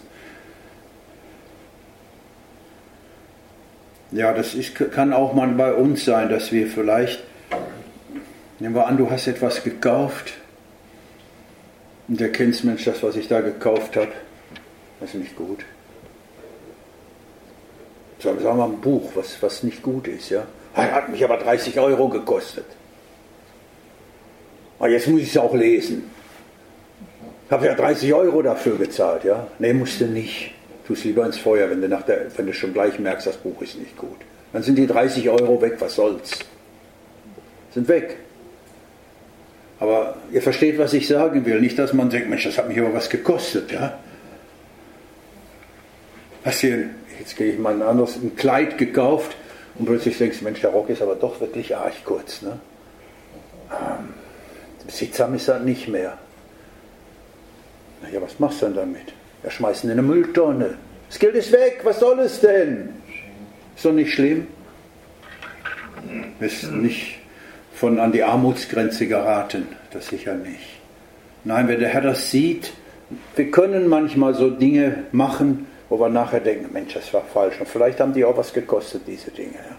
Ja, das ist, kann auch mal bei uns sein, dass wir vielleicht, nehmen wir an, du hast etwas gekauft und erkennst, Mensch, das, was ich da gekauft habe, das ist nicht gut. Sagen wir mal ein Buch, was, was nicht gut ist, ja. Hat mich aber dreißig Euro gekostet. Aber jetzt muss ich es auch lesen. Ich habe ja dreißig Euro dafür gezahlt, ja. Nee, musst du nicht. Tu es lieber ins Feuer, wenn du, nach der, wenn du schon gleich merkst, das Buch ist nicht gut. Dann sind die dreißig Euro weg, was soll's. Sind weg. Aber ihr versteht, was ich sagen will. Nicht, dass man denkt, Mensch, das hat mich aber was gekostet, ja. Hast du, jetzt gehe ich mal ein anderes, ein Kleid gekauft und plötzlich denkst du, Mensch, der Rock ist aber doch wirklich arg kurz. Ne? Ähm, Sittsam ist er nicht mehr. Na ja, was machst du denn damit? Ja, schmeißen in eine Mülltonne. Das Geld ist weg, was soll es denn? Ist doch nicht schlimm. Ist nicht von an die Armutsgrenze geraten, das sicher nicht. Nein, wenn der Herr das sieht, wir können manchmal so Dinge machen, wo wir nachher denken, Mensch, das war falsch. Und vielleicht haben die auch was gekostet, diese Dinge. Ja.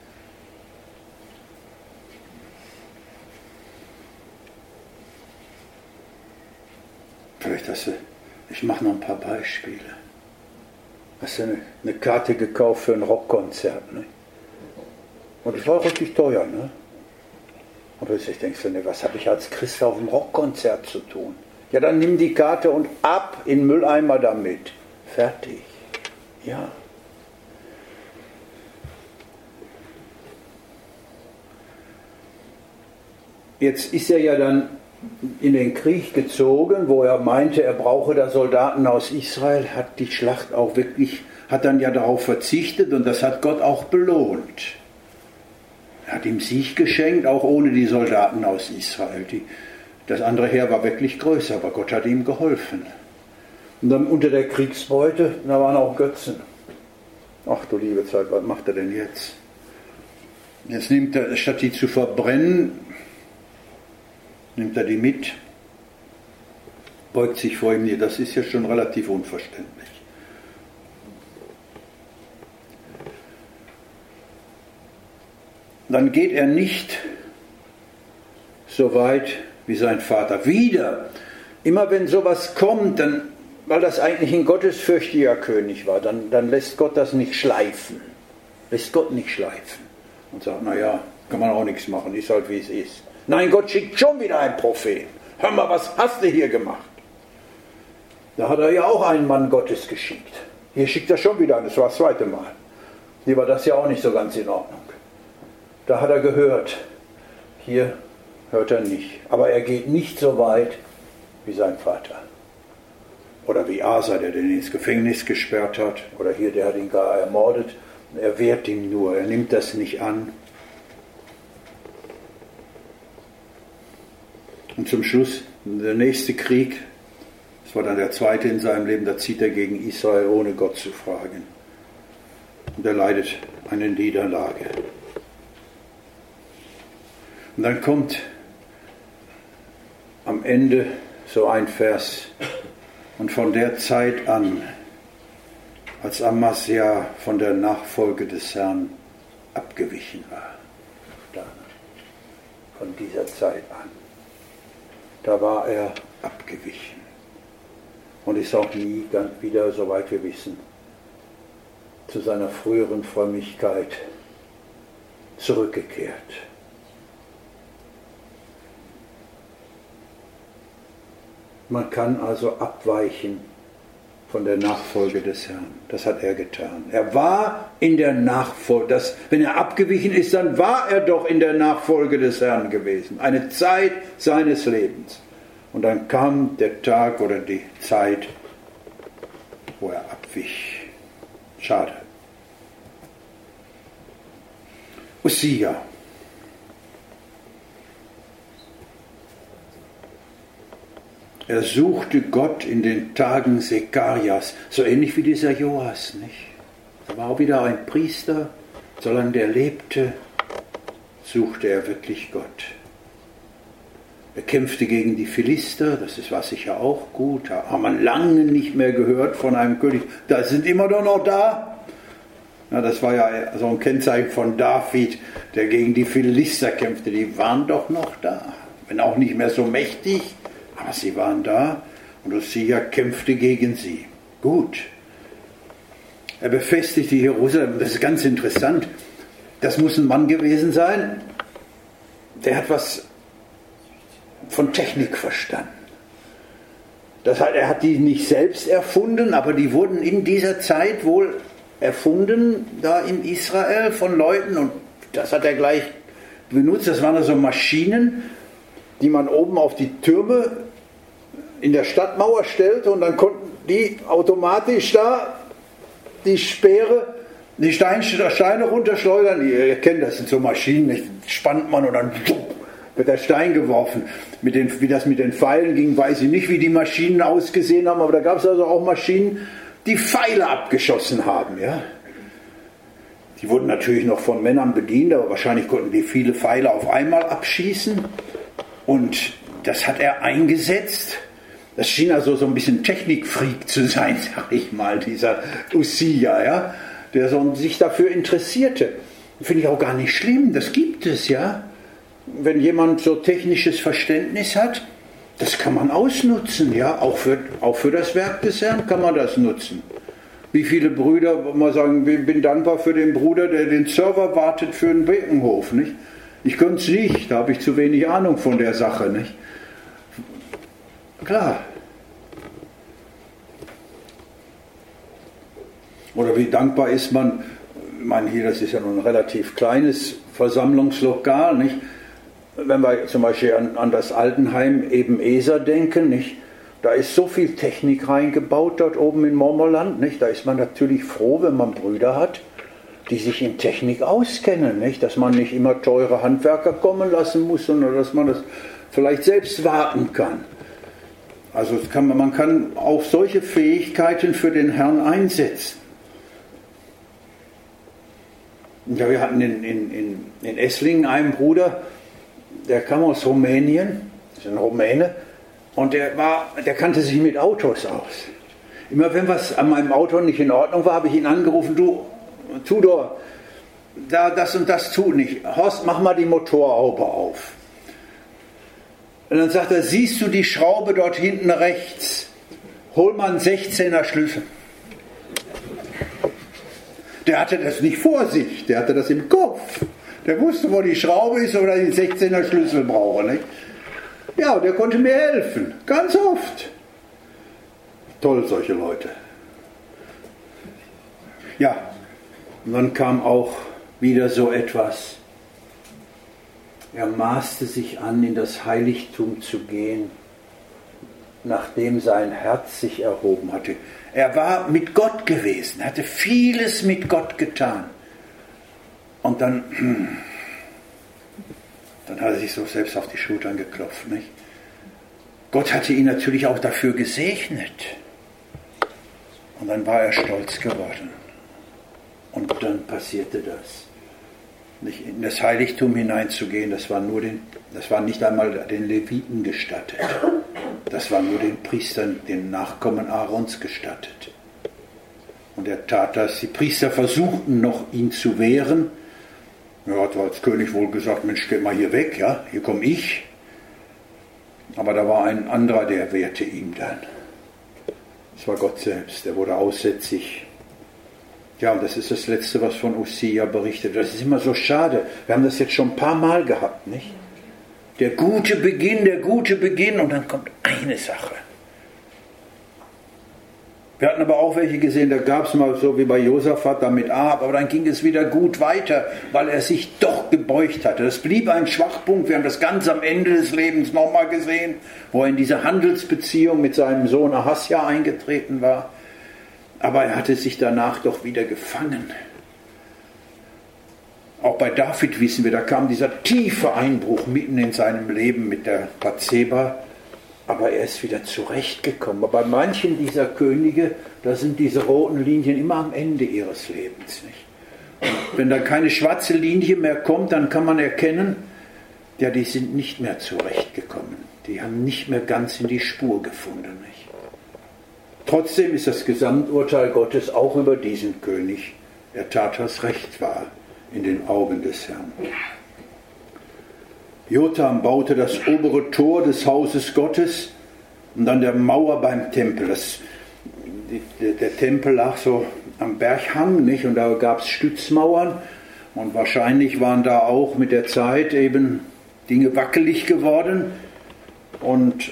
Vielleicht hast du, ich mache noch ein paar Beispiele. Hast du eine, eine Karte gekauft für ein Rockkonzert, ne? Und das war richtig teuer, ne? Und plötzlich denkst du, ne, was habe ich als Christ auf dem Rockkonzert zu tun? Ja, dann nimm die Karte und ab in den Mülleimer damit. Fertig. Ja. Jetzt ist er ja dann in den Krieg gezogen, wo er meinte, er brauche da Soldaten aus Israel, hat die Schlacht auch wirklich, hat dann ja darauf verzichtet und das hat Gott auch belohnt. Er hat ihm Sieg geschenkt, auch ohne die Soldaten aus Israel. Die, das andere Heer war wirklich größer, aber Gott hat ihm geholfen. Und dann unter der Kriegsbeute, da waren auch Götzen. Ach du liebe Zeit, was macht er denn jetzt? Jetzt nimmt er, statt die zu verbrennen, nimmt er die mit, beugt sich vor ihm. Das ist ja schon relativ unverständlich. Dann geht er nicht so weit wie sein Vater. Wieder, immer wenn sowas kommt, dann, weil das eigentlich ein gottesfürchtiger König war, dann, dann lässt Gott das nicht schleifen. Lässt Gott nicht schleifen. Und sagt, naja, kann man auch nichts machen, ist halt wie es ist. Nein, Gott schickt schon wieder einen Propheten. Hör mal, was hast du hier gemacht? Da hat er ja auch einen Mann Gottes geschickt. Hier schickt er schon wieder einen, das war das zweite Mal. Hier war das ja auch nicht so ganz in Ordnung. Da hat er gehört. Hier hört er nicht. Aber er geht nicht so weit wie sein Vater. Oder wie Asa, der den ins Gefängnis gesperrt hat. Oder hier, der hat ihn gar ermordet. Er wehrt ihn nur, er nimmt das nicht an. Und zum Schluss, der nächste Krieg, das war dann der zweite in seinem Leben, da zieht er gegen Israel, ohne Gott zu fragen. Und er leidet eine Niederlage. Und dann kommt am Ende so ein Vers. Und von der Zeit an, als Amasja von der Nachfolge des Herrn abgewichen war, dann, von dieser Zeit an, da war er abgewichen und ist auch nie wieder, soweit wir wissen, zu seiner früheren Frömmigkeit zurückgekehrt. Man kann also abweichen von der Nachfolge des Herrn. Das hat er getan. Er war in der Nachfolge. Das, wenn er abgewichen ist, dann war er doch in der Nachfolge des Herrn gewesen. Eine Zeit seines Lebens. Und dann kam der Tag oder die Zeit, wo er abwich. Schade. Uzzia. Er suchte Gott in den Tagen Sekarias, so ähnlich wie dieser Joas, nicht? Da war auch wieder ein Priester, solange der lebte, suchte er wirklich Gott. Er kämpfte gegen die Philister, das ist, war sicher auch gut, da haben wir lange nicht mehr gehört von einem König, da sind immer doch noch da. Na, das war ja so ein Kennzeichen von David, der gegen die Philister kämpfte, die waren doch noch da, wenn auch nicht mehr so mächtig. Aber sie waren da und Uzzia kämpfte gegen sie. Gut. Er befestigte Jerusalem. Das ist ganz interessant. Das muss ein Mann gewesen sein, der hat was von Technik verstanden. Das heißt, er hat die nicht selbst erfunden, aber die wurden in dieser Zeit wohl erfunden, da in Israel von Leuten. Und das hat er gleich benutzt. Das waren also Maschinen, die man oben auf die Türme in der Stadtmauer stellte und dann konnten die automatisch da die Speere, die Steine, Steine runterschleudern. Ihr, ihr kennt das, sind so Maschinen, nicht? Spannt man und dann wird der Stein geworfen. Mit den, wie das mit den Pfeilen ging, weiß ich nicht, wie die Maschinen ausgesehen haben, aber da gab es also auch Maschinen, die Pfeile abgeschossen haben. Ja? Die wurden natürlich noch von Männern bedient, aber wahrscheinlich konnten die viele Pfeile auf einmal abschießen. Und das hat er eingesetzt. Das schien also so ein bisschen Technikfreak zu sein, sag ich mal, dieser Uzziah, ja, der so sich dafür interessierte. Finde ich auch gar nicht schlimm, das gibt es, ja. Wenn jemand so technisches Verständnis hat, das kann man ausnutzen, ja, auch für, auch für das Werk des Herrn kann man das nutzen. Wie viele Brüder, wo man sagen, ich bin dankbar für den Bruder, der den Server wartet für einen Bekenhof, nicht? Ich könnte es nicht, da habe ich zu wenig Ahnung von der Sache, nicht? Klar. Oder wie dankbar ist man, ich meine, hier, das ist ja nun ein relativ kleines Versammlungslokal, nicht? Wenn wir zum Beispiel an, an das Altenheim Ebenezer denken, nicht? Da ist so viel Technik reingebaut dort oben in Mormoland, nicht? Da ist man natürlich froh, wenn man Brüder hat, die sich in Technik auskennen, nicht? Dass man nicht immer teure Handwerker kommen lassen muss, sondern dass man das vielleicht selbst warten kann. Also kann man, man kann auch solche Fähigkeiten für den Herrn einsetzen. Ja, wir hatten in, in, in, in Esslingen einen Bruder, der kam aus Rumänien, ist ein Rumäne, und der, war, der kannte sich mit Autos aus. Immer wenn was an meinem Auto nicht in Ordnung war, habe ich ihn angerufen, du, Tudor, da das und das tu nicht. Horst, mach mal die Motorhaube auf. Und dann sagt er, siehst du die Schraube dort hinten rechts? Hol mal einen sechzehner Schlüssel. Der hatte das nicht vor sich, der hatte das im Kopf. Der wusste, wo die Schraube ist oder den sechzehner Schlüssel brauche. Nicht? Ja, und der konnte mir helfen, ganz oft. Toll, solche Leute. Ja, und dann kam auch wieder so etwas. Er maßte sich an, in das Heiligtum zu gehen, nachdem sein Herz sich erhoben hatte. Er war mit Gott gewesen, hatte vieles mit Gott getan. Und dann, dann hat er sich so selbst auf die Schultern geklopft. Nicht? Gott hatte ihn natürlich auch dafür gesegnet. Und dann war er stolz geworden. Und dann passierte das. Nicht in das Heiligtum hineinzugehen, das war, nur den, das war nicht einmal den Leviten gestattet. Das war nur den Priestern, den Nachkommen Aarons gestattet. Und er tat das. Die Priester versuchten noch, ihn zu wehren. Er hat als König wohl gesagt, Mensch, geh mal hier weg, ja, hier komme ich. Aber da war ein anderer, der wehrte ihm dann. Das war Gott selbst, der wurde aussätzig. Ja, und das ist das Letzte, was von Uzziah berichtet. Das ist immer so schade. Wir haben das jetzt schon ein paar Mal gehabt, nicht? Der gute Beginn, der gute Beginn und dann kommt eine Sache. Wir hatten aber auch welche gesehen, da gab es mal so wie bei Josaphat damit Ahab, aber dann ging es wieder gut weiter, weil er sich doch gebeugt hatte. Das blieb ein Schwachpunkt. Wir haben das ganz am Ende des Lebens nochmal gesehen, wo er in diese Handelsbeziehung mit seinem Sohn Ahasja eingetreten war. Aber er hatte sich danach doch wieder gefangen. Auch bei David wissen wir, da kam dieser tiefe Einbruch mitten in seinem Leben mit der Bathseba. Aber er ist wieder zurechtgekommen. Aber bei manchen dieser Könige, da sind diese roten Linien immer am Ende ihres Lebens. Nicht? Und wenn da keine schwarze Linie mehr kommt, dann kann man erkennen, ja, die sind nicht mehr zurechtgekommen. Die haben nicht mehr ganz in die Spur gefunden. Nicht? Trotzdem ist das Gesamturteil Gottes auch über diesen König. Er tat, was recht war in den Augen des Herrn. Jotham baute das obere Tor des Hauses Gottes und dann der Mauer beim Tempel. Das, die, der, der Tempel lag so am Berghang, nicht? Und da gab es Stützmauern und wahrscheinlich waren da auch mit der Zeit eben Dinge wackelig geworden und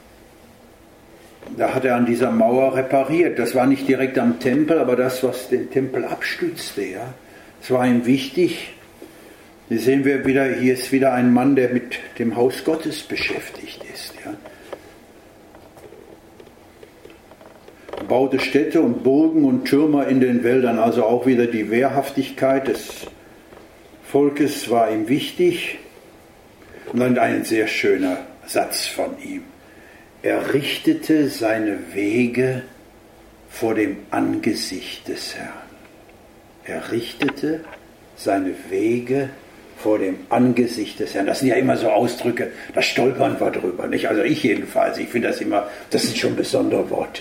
da hat er an dieser Mauer repariert. Das war nicht direkt am Tempel, aber das, was den Tempel abstützte, ja, das war ihm wichtig. Hier sehen wir wieder, hier ist wieder ein Mann, der mit dem Haus Gottes beschäftigt ist. Ja. erbaute Städte und Burgen und Türme in den Wäldern, also auch wieder die Wehrhaftigkeit des Volkes war ihm wichtig. Und dann ein sehr schöner Satz von ihm. Er richtete seine Wege vor dem Angesicht des Herrn. Er richtete seine Wege vor dem Angesicht des Herrn. Das sind ja immer so Ausdrücke, da stolpern wir drüber, nicht? Also ich jedenfalls, ich finde das immer, das sind schon besondere Worte.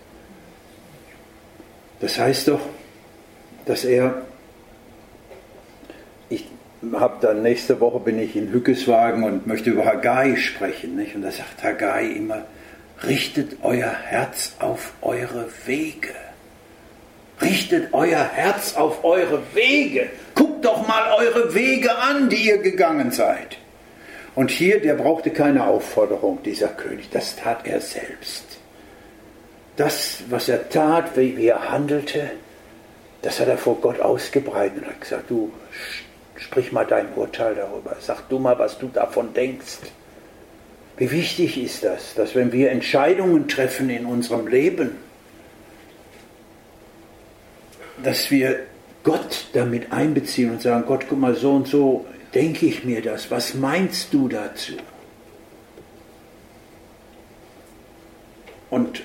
Das heißt doch, dass er, ich habe dann nächste Woche bin ich in Hückeswagen und möchte über Haggai sprechen, nicht? Und da sagt Haggai immer, richtet euer Herz auf eure Wege. Richtet euer Herz auf eure Wege. Guckt doch mal eure Wege an, die ihr gegangen seid. Und hier, der brauchte keine Aufforderung, dieser König. Das tat er selbst. Das, was er tat, wie er handelte, das hat er vor Gott ausgebreitet und hat gesagt, du, sprich mal dein Urteil darüber. Sag du mal, was du davon denkst. Wie wichtig ist das, dass wenn wir Entscheidungen treffen in unserem Leben, dass wir Gott damit einbeziehen und sagen, Gott, guck mal, so und so denke ich mir das. Was meinst du dazu? Und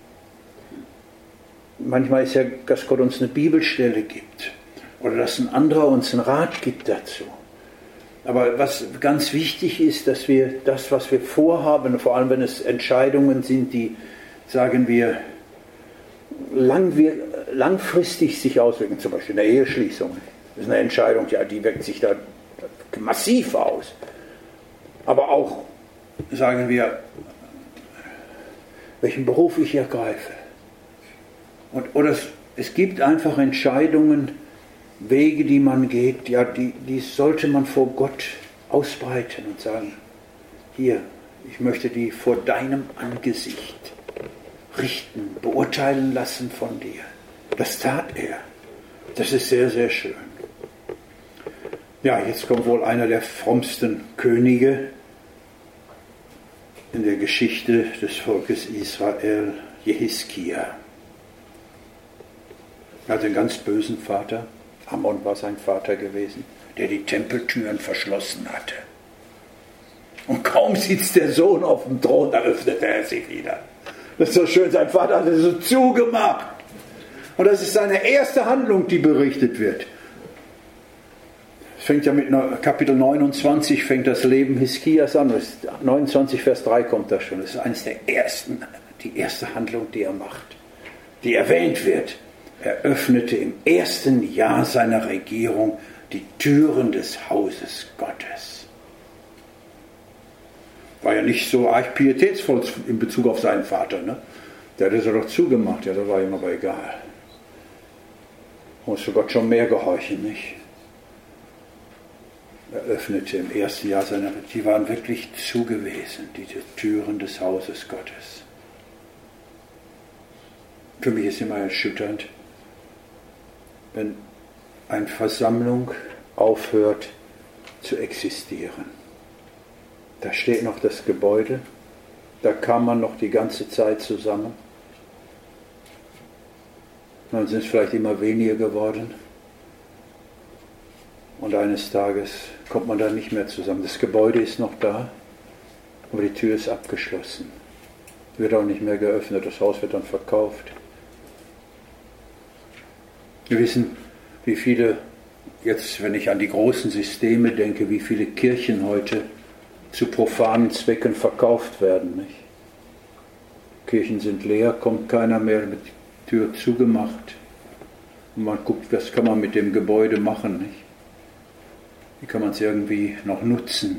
manchmal ist ja, dass Gott uns eine Bibelstelle gibt oder dass ein anderer uns einen Rat gibt dazu. Aber was ganz wichtig ist, dass wir das, was wir vorhaben, vor allem wenn es Entscheidungen sind, die, sagen wir, lang, langfristig sich auswirken, zum Beispiel eine Eheschließung, das ist eine Entscheidung, ja, die wirkt sich da massiv aus. Aber auch, sagen wir, welchen Beruf ich ergreife. Und, oder es, es gibt einfach Entscheidungen, Wege, die man geht, ja, die, die sollte man vor Gott ausbreiten und sagen, hier, ich möchte die vor deinem Angesicht richten, beurteilen lassen von dir. Das tat er. Das ist sehr, sehr schön. Ja, jetzt kommt wohl einer der frommsten Könige in der Geschichte des Volkes Israel, Jehiskia. Er hatte einen ganz bösen Vater. Ammon war sein Vater gewesen, der die Tempeltüren verschlossen hatte. Und kaum sitzt der Sohn auf dem Thron, da öffnete er sie wieder. Das ist so schön, sein Vater hatte so zugemacht. Und das ist seine erste Handlung, die berichtet wird. Es fängt ja mit Kapitel neunundzwanzig, fängt das Leben Hiskias an. neunundzwanzig, Vers drei kommt da schon. Das ist eines der ersten, die erste Handlung, die er macht, die erwähnt wird. Er öffnete im ersten Jahr seiner Regierung die Türen des Hauses Gottes. War ja nicht so arg pietätsvoll in Bezug auf seinen Vater. Ne? Der hat es ja doch zugemacht, ja, das war ihm aber egal. Musste Gott schon mehr gehorchen, nicht? Er öffnete im ersten Jahr seiner Regierung, die waren wirklich zugewiesen, diese Türen des Hauses Gottes. Für mich ist immer erschütternd, wenn eine Versammlung aufhört zu existieren. Da steht noch das Gebäude, da kam man noch die ganze Zeit zusammen. Dann sind es vielleicht immer weniger geworden. Und eines Tages kommt man da nicht mehr zusammen. Das Gebäude ist noch da, aber die Tür ist abgeschlossen. Wird auch nicht mehr geöffnet, das Haus wird dann verkauft. Wir wissen, wie viele, jetzt wenn ich an die großen Systeme denke, wie viele Kirchen heute zu profanen Zwecken verkauft werden. Nicht? Kirchen sind leer, kommt keiner mehr, mit der Tür zugemacht. Und man guckt, was kann man mit dem Gebäude machen. Nicht? Wie kann man es irgendwie noch nutzen?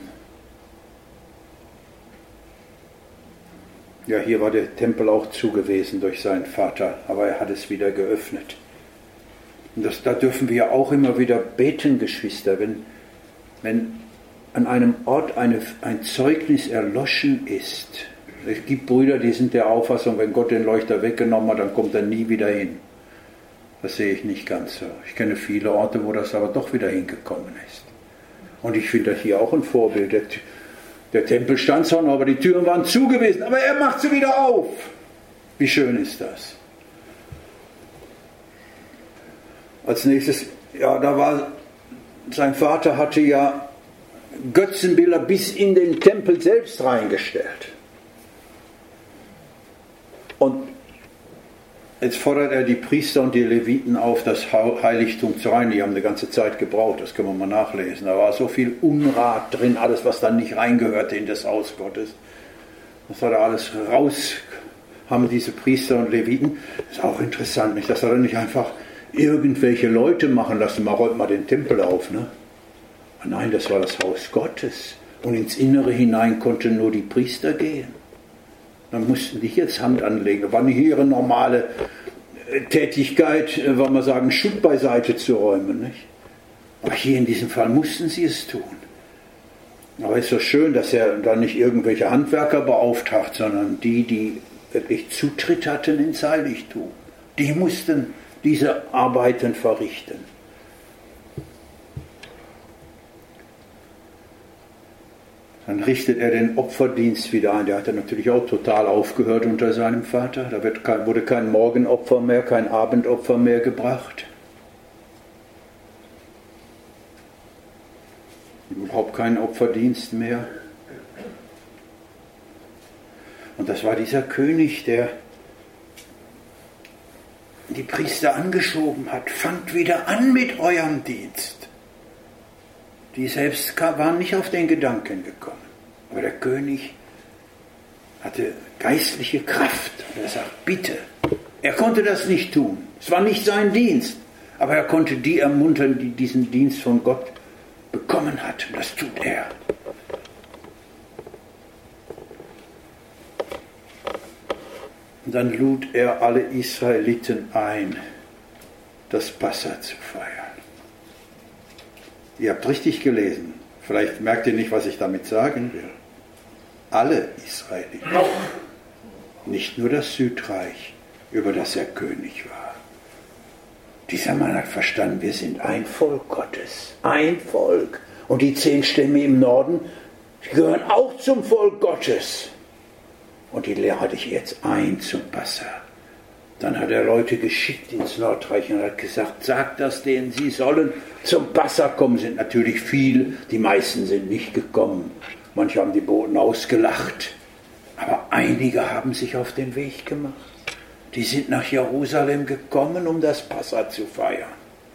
Ja, hier war der Tempel auch zugewiesen durch seinen Vater, aber er hat es wieder geöffnet. Und das, da dürfen wir auch immer wieder beten, Geschwister, wenn, wenn an einem Ort eine, ein Zeugnis erloschen ist. Es gibt Brüder, die sind der Auffassung, wenn Gott den Leuchter weggenommen hat, dann kommt er nie wieder hin. Das sehe ich nicht ganz so. Ich kenne viele Orte, wo das aber doch wieder hingekommen ist. Und ich finde das hier auch ein Vorbild. Der, der Tempel stand zwar noch, aber die Türen waren zugewiesen. Aber er macht sie wieder auf. Wie schön ist das? als nächstes, ja, da war, sein Vater hatte ja Götzenbilder bis in den Tempel selbst reingestellt. Und jetzt fordert er die Priester und die Leviten auf, das Heiligtum zu reinigen. Die haben eine ganze Zeit gebraucht, das können wir mal nachlesen. Da war so viel Unrat drin, alles, was dann nicht reingehörte in das Haus Gottes. Das hat er alles raus, haben diese Priester und Leviten. Das ist auch interessant, nicht? Das hat er nicht einfach irgendwelche Leute machen lassen, mal räumt mal den Tempel auf. Ne? Nein, das war das Haus Gottes. Und ins Innere hinein konnten nur die Priester gehen. Dann mussten die jetzt Hand anlegen. Das war nicht ihre normale Tätigkeit, wollen wir sagen, Schutt beiseite zu räumen. Nicht? Aber hier in diesem Fall mussten sie es tun. Aber es ist so schön, dass er da nicht irgendwelche Handwerker beauftragt, sondern die, die wirklich Zutritt hatten ins Heiligtum. Die mussten diese Arbeiten verrichten. Dann richtet er den Opferdienst wieder ein. Der hatte natürlich auch total aufgehört unter seinem Vater. Da wird kein, wurde kein Morgenopfer mehr, kein Abendopfer mehr gebracht. Überhaupt kein Opferdienst mehr. Und das war dieser König, der die Priester angeschoben hat. Fangt wieder an mit eurem Dienst. Die selbst waren nicht auf den Gedanken gekommen. Aber der König hatte geistliche Kraft. Und er sagt, bitte. Er konnte das nicht tun. Es war nicht sein Dienst. Aber er konnte die ermuntern, die diesen Dienst von Gott bekommen hatten. Das tut er. Und dann lud er alle Israeliten ein, das Passa zu feiern. Ihr habt richtig gelesen. Vielleicht merkt ihr nicht, was ich damit sagen will. Alle Israeliten. Nicht nur das Südreich, über das er König war. Dieser Mann hat verstanden, wir sind ein Volk Gottes. Ein Volk. Und die zehn Stämme im Norden, die gehören auch zum Volk Gottes. Und die lade ich jetzt ein zum Passa. Dann hat er Leute geschickt ins Nordreich und hat gesagt, sagt das denen, sie sollen zum Passa kommen. Sind natürlich viele, die meisten sind nicht gekommen. Manche haben die Boten ausgelacht. Aber einige haben sich auf den Weg gemacht. Die sind nach Jerusalem gekommen, um das Passa zu feiern.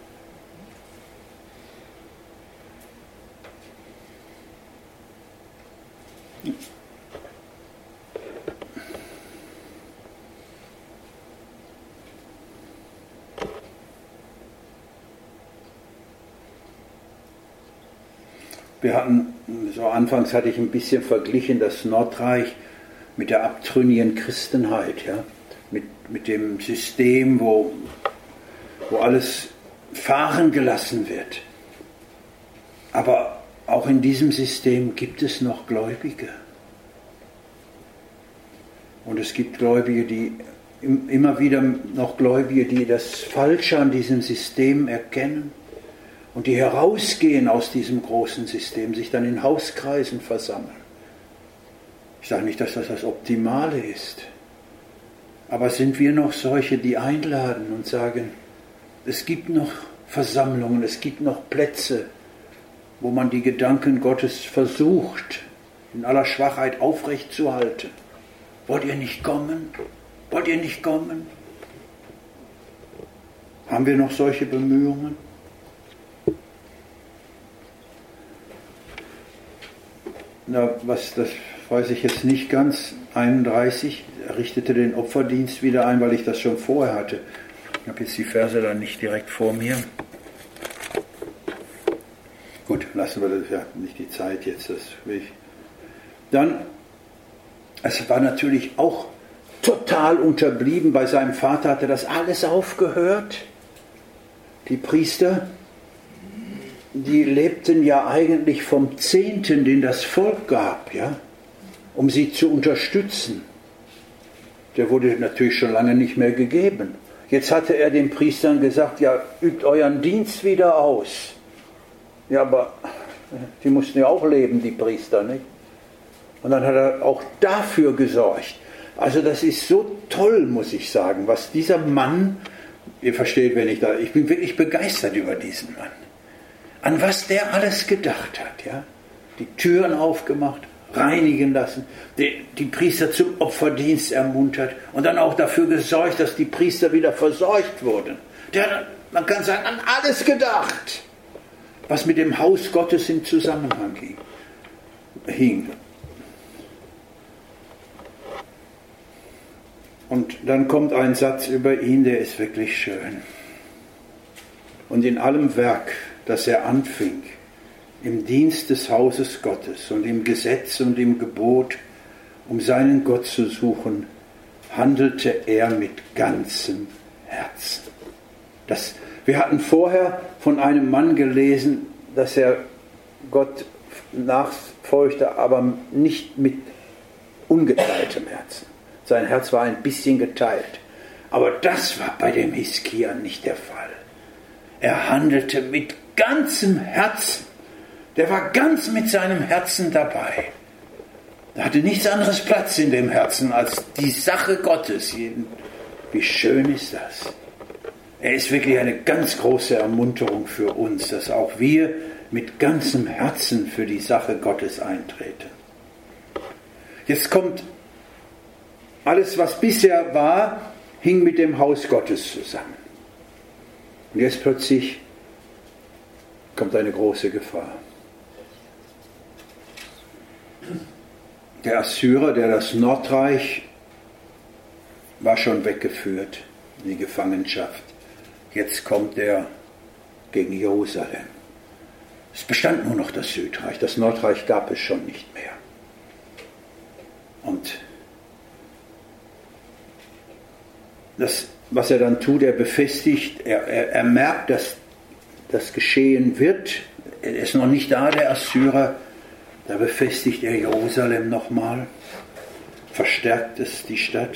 Wir hatten, so anfangs hatte ich ein bisschen verglichen das Nordreich mit der abtrünnigen Christenheit, ja, mit, mit dem System, wo, wo alles fahren gelassen wird. Aber auch in diesem System gibt es noch Gläubige. Und es gibt Gläubige, die immer wieder noch Gläubige, die das Falsche an diesem System erkennen. Und die herausgehen aus diesem großen System, sich dann in Hauskreisen versammeln. Ich sage nicht, dass das das Optimale ist. Aber sind wir noch solche, die einladen und sagen, es gibt noch Versammlungen, es gibt noch Plätze, wo man die Gedanken Gottes versucht, in aller Schwachheit aufrechtzuerhalten. Wollt ihr nicht kommen? Wollt ihr nicht kommen? Haben wir noch solche Bemühungen? Na, was, das weiß ich jetzt nicht ganz. einunddreißig, er richtete den Opferdienst wieder ein, weil ich das schon vorher hatte. Ich habe jetzt die Verse dann nicht direkt vor mir. Gut, lassen wir das ja nicht die Zeit jetzt. Das will ich. Dann, es war natürlich auch total unterblieben. Bei seinem Vater hatte das alles aufgehört. Die Priester, die lebten ja eigentlich vom Zehnten, den das Volk gab, ja, um sie zu unterstützen. Der wurde natürlich schon lange nicht mehr gegeben. Jetzt hatte er den Priestern gesagt, ja, übt euren Dienst wieder aus. Ja, aber die mussten ja auch leben, die Priester, nicht? Und dann hat er auch dafür gesorgt. Also das ist so toll, muss ich sagen, was dieser Mann ihr versteht, wenn ich da, ich bin wirklich begeistert über diesen Mann. An was der alles gedacht hat, ja. Die Türen aufgemacht, reinigen lassen, die, die Priester zum Opferdienst ermuntert und dann auch dafür gesorgt, dass die Priester wieder versorgt wurden. Der hat, man kann sagen, an alles gedacht, was mit dem Haus Gottes im Zusammenhang ging, hing. Und dann kommt ein Satz über ihn, der ist wirklich schön. Und in allem Werk, das er anfing, im Dienst des Hauses Gottes und im Gesetz und im Gebot, um seinen Gott zu suchen, handelte er mit ganzem Herzen. Das, wir hatten vorher von einem Mann gelesen, dass er Gott nachfolgte, aber nicht mit ungeteiltem Herzen. Sein Herz war ein bisschen geteilt. Aber das war bei dem Hiskia nicht der Fall. Er handelte mit ganzem Herzen. Der war ganz mit seinem Herzen dabei. Da hatte nichts anderes Platz in dem Herzen als die Sache Gottes. Wie schön ist das? Er ist wirklich eine ganz große Ermunterung für uns, dass auch wir mit ganzem Herzen für die Sache Gottes eintreten. Jetzt kommt alles, was bisher war, hing mit dem Haus Gottes zusammen. Und jetzt plötzlich kommt eine große Gefahr. Der Assyrer, der das Nordreich, war schon weggeführt in die Gefangenschaft. Jetzt kommt er gegen Jerusalem. Es bestand nur noch das Südreich, das Nordreich gab es schon nicht mehr. Und das, was er dann tut, er befestigt, er, er, er merkt, dass das geschehen wird. Er ist noch nicht da, der Assyrer. Da befestigt er Jerusalem nochmal, verstärkt es die Stadt,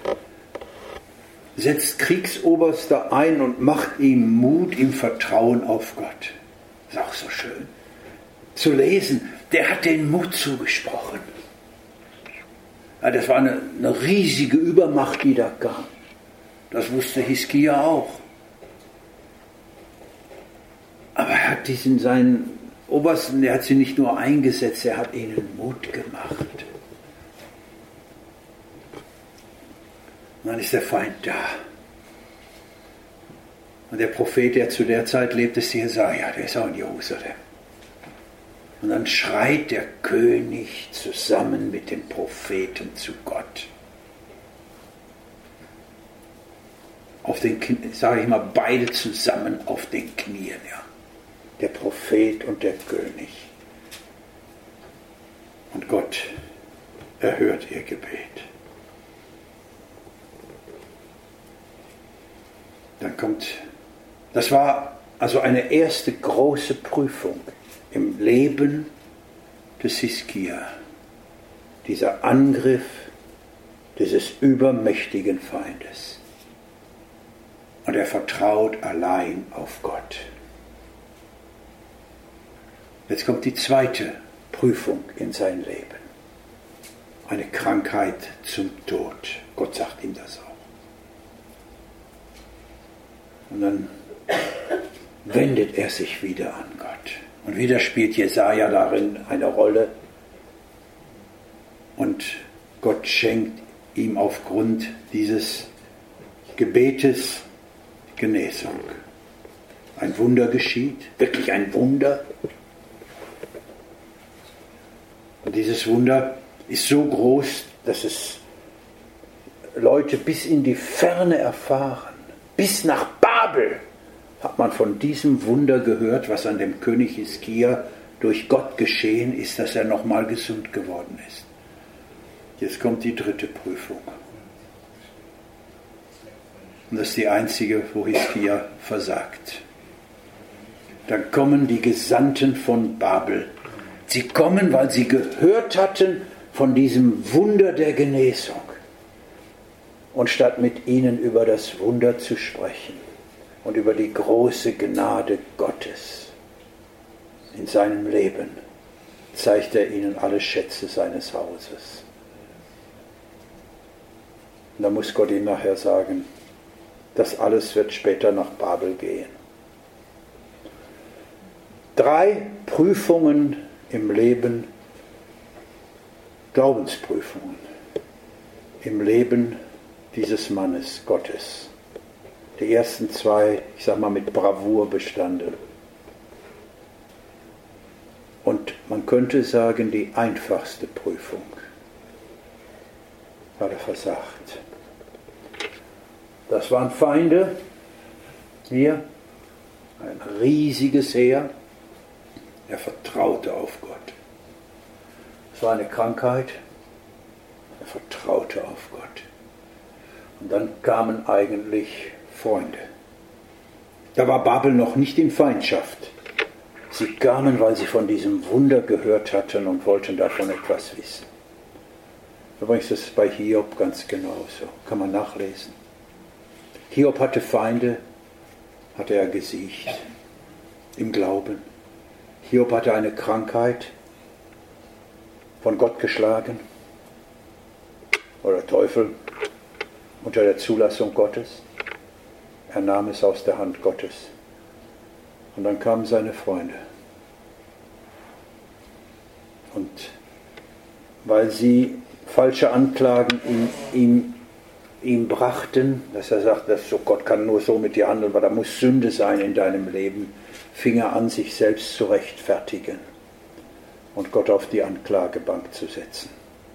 setzt Kriegsoberster ein und macht ihm Mut im Vertrauen auf Gott. Ist auch so schön zu lesen. Der hat den Mut zugesprochen. Ja, das war eine, eine riesige Übermacht, die da kam. Das wusste Hiskia auch. Aber er hat diesen seinen Obersten, der hat sie nicht nur eingesetzt, er hat ihnen Mut gemacht. Und dann ist der Feind da. Und der Prophet, der zu der Zeit lebte, ist Jesaja, der ist auch in Jerusalem. Und dann schreit der König zusammen mit dem Propheten zu Gott. Auf den, sage ich mal, beide zusammen auf den Knien, ja. Der Prophet und der König. Und Gott erhört ihr Gebet. Dann kommt, das war also eine erste große Prüfung im Leben des Hiskia. Dieser Angriff dieses übermächtigen Feindes. Und er vertraut allein auf Gott. Jetzt kommt die zweite Prüfung in sein Leben. Eine Krankheit zum Tod. Gott sagt ihm das auch. Und dann wendet er sich wieder an Gott. Und wieder spielt Jesaja darin eine Rolle. Und Gott schenkt ihm aufgrund dieses Gebetes Genesung. Ein Wunder geschieht, wirklich ein Wunder. Und dieses Wunder ist so groß, dass es Leute bis in die Ferne erfahren. Bis nach Babel hat man von diesem Wunder gehört, was an dem König Hiskia durch Gott geschehen ist, dass er nochmal gesund geworden ist. Jetzt kommt die dritte Prüfung. Und das ist die einzige, wo Hiskia versagt. Dann kommen die Gesandten von Babel. Sie kommen, weil sie gehört hatten von diesem Wunder der Genesung. Und statt mit ihnen über das Wunder zu sprechen und über die große Gnade Gottes in seinem Leben, zeigt er ihnen alle Schätze seines Hauses. Und da muss Gott ihm nachher sagen, Das alles wird später nach Babel gehen. Drei Prüfungen im Leben, Glaubensprüfungen im Leben dieses Mannes Gottes. Die ersten zwei, ich sage mal, mit Bravour bestanden. Und man könnte sagen, die einfachste Prüfung hat er versagt. Das waren Feinde, hier, ein riesiges Heer. Er vertraute auf Gott. Es war eine Krankheit, er vertraute auf Gott. Und dann kamen eigentlich Freunde. Da war Babel noch nicht in Feindschaft. Sie kamen, weil sie von diesem Wunder gehört hatten und wollten davon etwas wissen. Übrigens ist es bei Hiob ganz genauso. Kann man nachlesen. Hiob hatte Feinde, hatte er gesiegt im Glauben. Hiob hatte eine Krankheit, von Gott geschlagen, oder Teufel, unter der Zulassung Gottes. Er nahm es aus der Hand Gottes. Und dann kamen seine Freunde. Und weil sie falsche Anklagen ihm, ihm, ihm brachten, dass er sagt, dass so Gott kann nur so mit dir handeln, weil da muss Sünde sein in deinem Leben, fing er an, sich selbst zu rechtfertigen und Gott auf die Anklagebank zu setzen.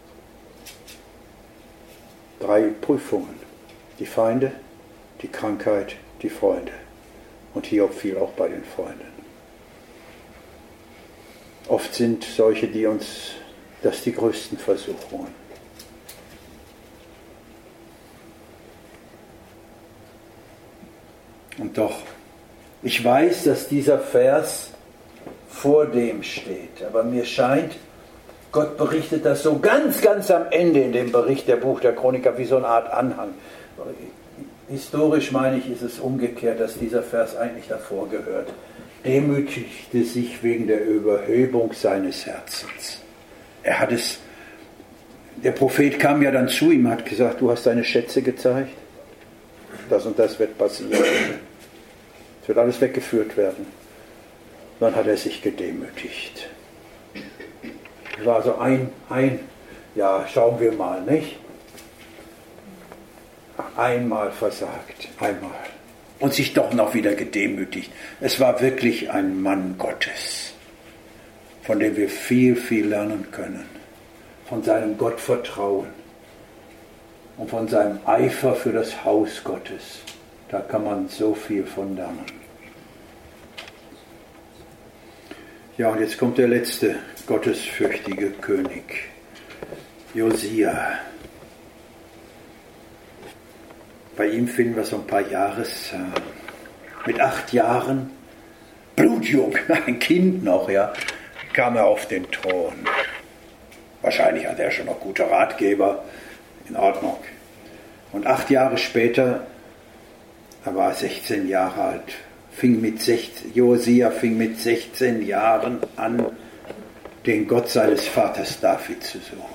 Drei Prüfungen. Die Feinde, die Krankheit, die Freunde. Und Hiob fiel auch bei den Freunden. Oft sind solche, die uns, das die größten Versuchungen. Und doch, ich weiß, dass dieser Vers vor dem steht, aber mir scheint, Gott berichtet das so ganz, ganz am Ende in dem Bericht der Buch der Chroniker wie so eine Art Anhang. Historisch meine ich, ist es umgekehrt, dass dieser Vers eigentlich davor gehört. Demütigte sich wegen der Überhebung seines Herzens. Er hat es, der Prophet kam ja dann zu ihm, hat gesagt, du hast deine Schätze gezeigt, das und das wird passieren. Es wird alles weggeführt werden. Dann hat er sich gedemütigt. Es war so ein, ein, ja, schauen wir mal, nicht? Einmal versagt, einmal. Und sich doch noch wieder gedemütigt. Es war wirklich ein Mann Gottes, von dem wir viel, viel lernen können. Von seinem Gottvertrauen und von seinem Eifer für das Haus Gottes. Da kann man so viel von lernen. Ja, und jetzt kommt der letzte gottesfürchtige König, Josia. Bei ihm finden wir so ein paar Jahreszahlen. Mit acht Jahren, blutjung, ein Kind noch, ja, kam er auf den Thron. Wahrscheinlich hatte er schon noch gute Ratgeber, in Ordnung. Und acht Jahre später, er war sechzehn Jahre alt, fing mit sechzehn, Josia fing mit sechzehn Jahren an, den Gott seines Vaters David zu suchen.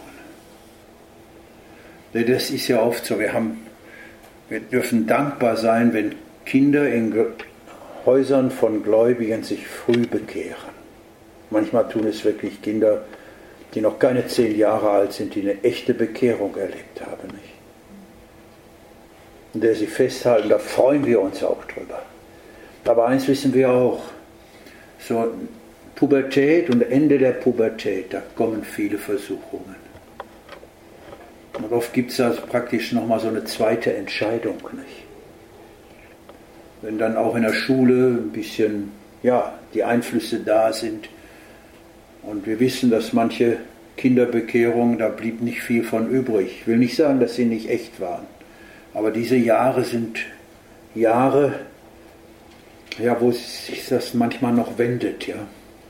Das ist ja oft so, wir haben Wir dürfen dankbar sein, wenn Kinder in Häusern von Gläubigen sich früh bekehren. Manchmal tun es wirklich Kinder, die noch keine zehn Jahre alt sind, die eine echte Bekehrung erlebt haben. Nicht? Und der sie festhalten, da freuen wir uns auch drüber. Aber eins wissen wir auch, so Pubertät und Ende der Pubertät, da kommen viele Versuchungen. Und oft gibt es also praktisch nochmal so eine zweite Entscheidung, nicht? Wenn dann auch in der Schule ein bisschen, ja, die Einflüsse da sind und wir wissen, dass manche Kinderbekehrungen, da blieb nicht viel von übrig. Ich will nicht sagen, dass sie nicht echt waren, aber diese Jahre sind Jahre, ja, wo sich das manchmal noch wendet, ja.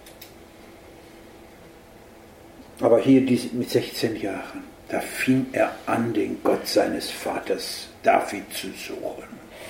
Aber hier diese, mit sechzehn Jahren, da fing er an, den Gott seines Vaters David zu suchen.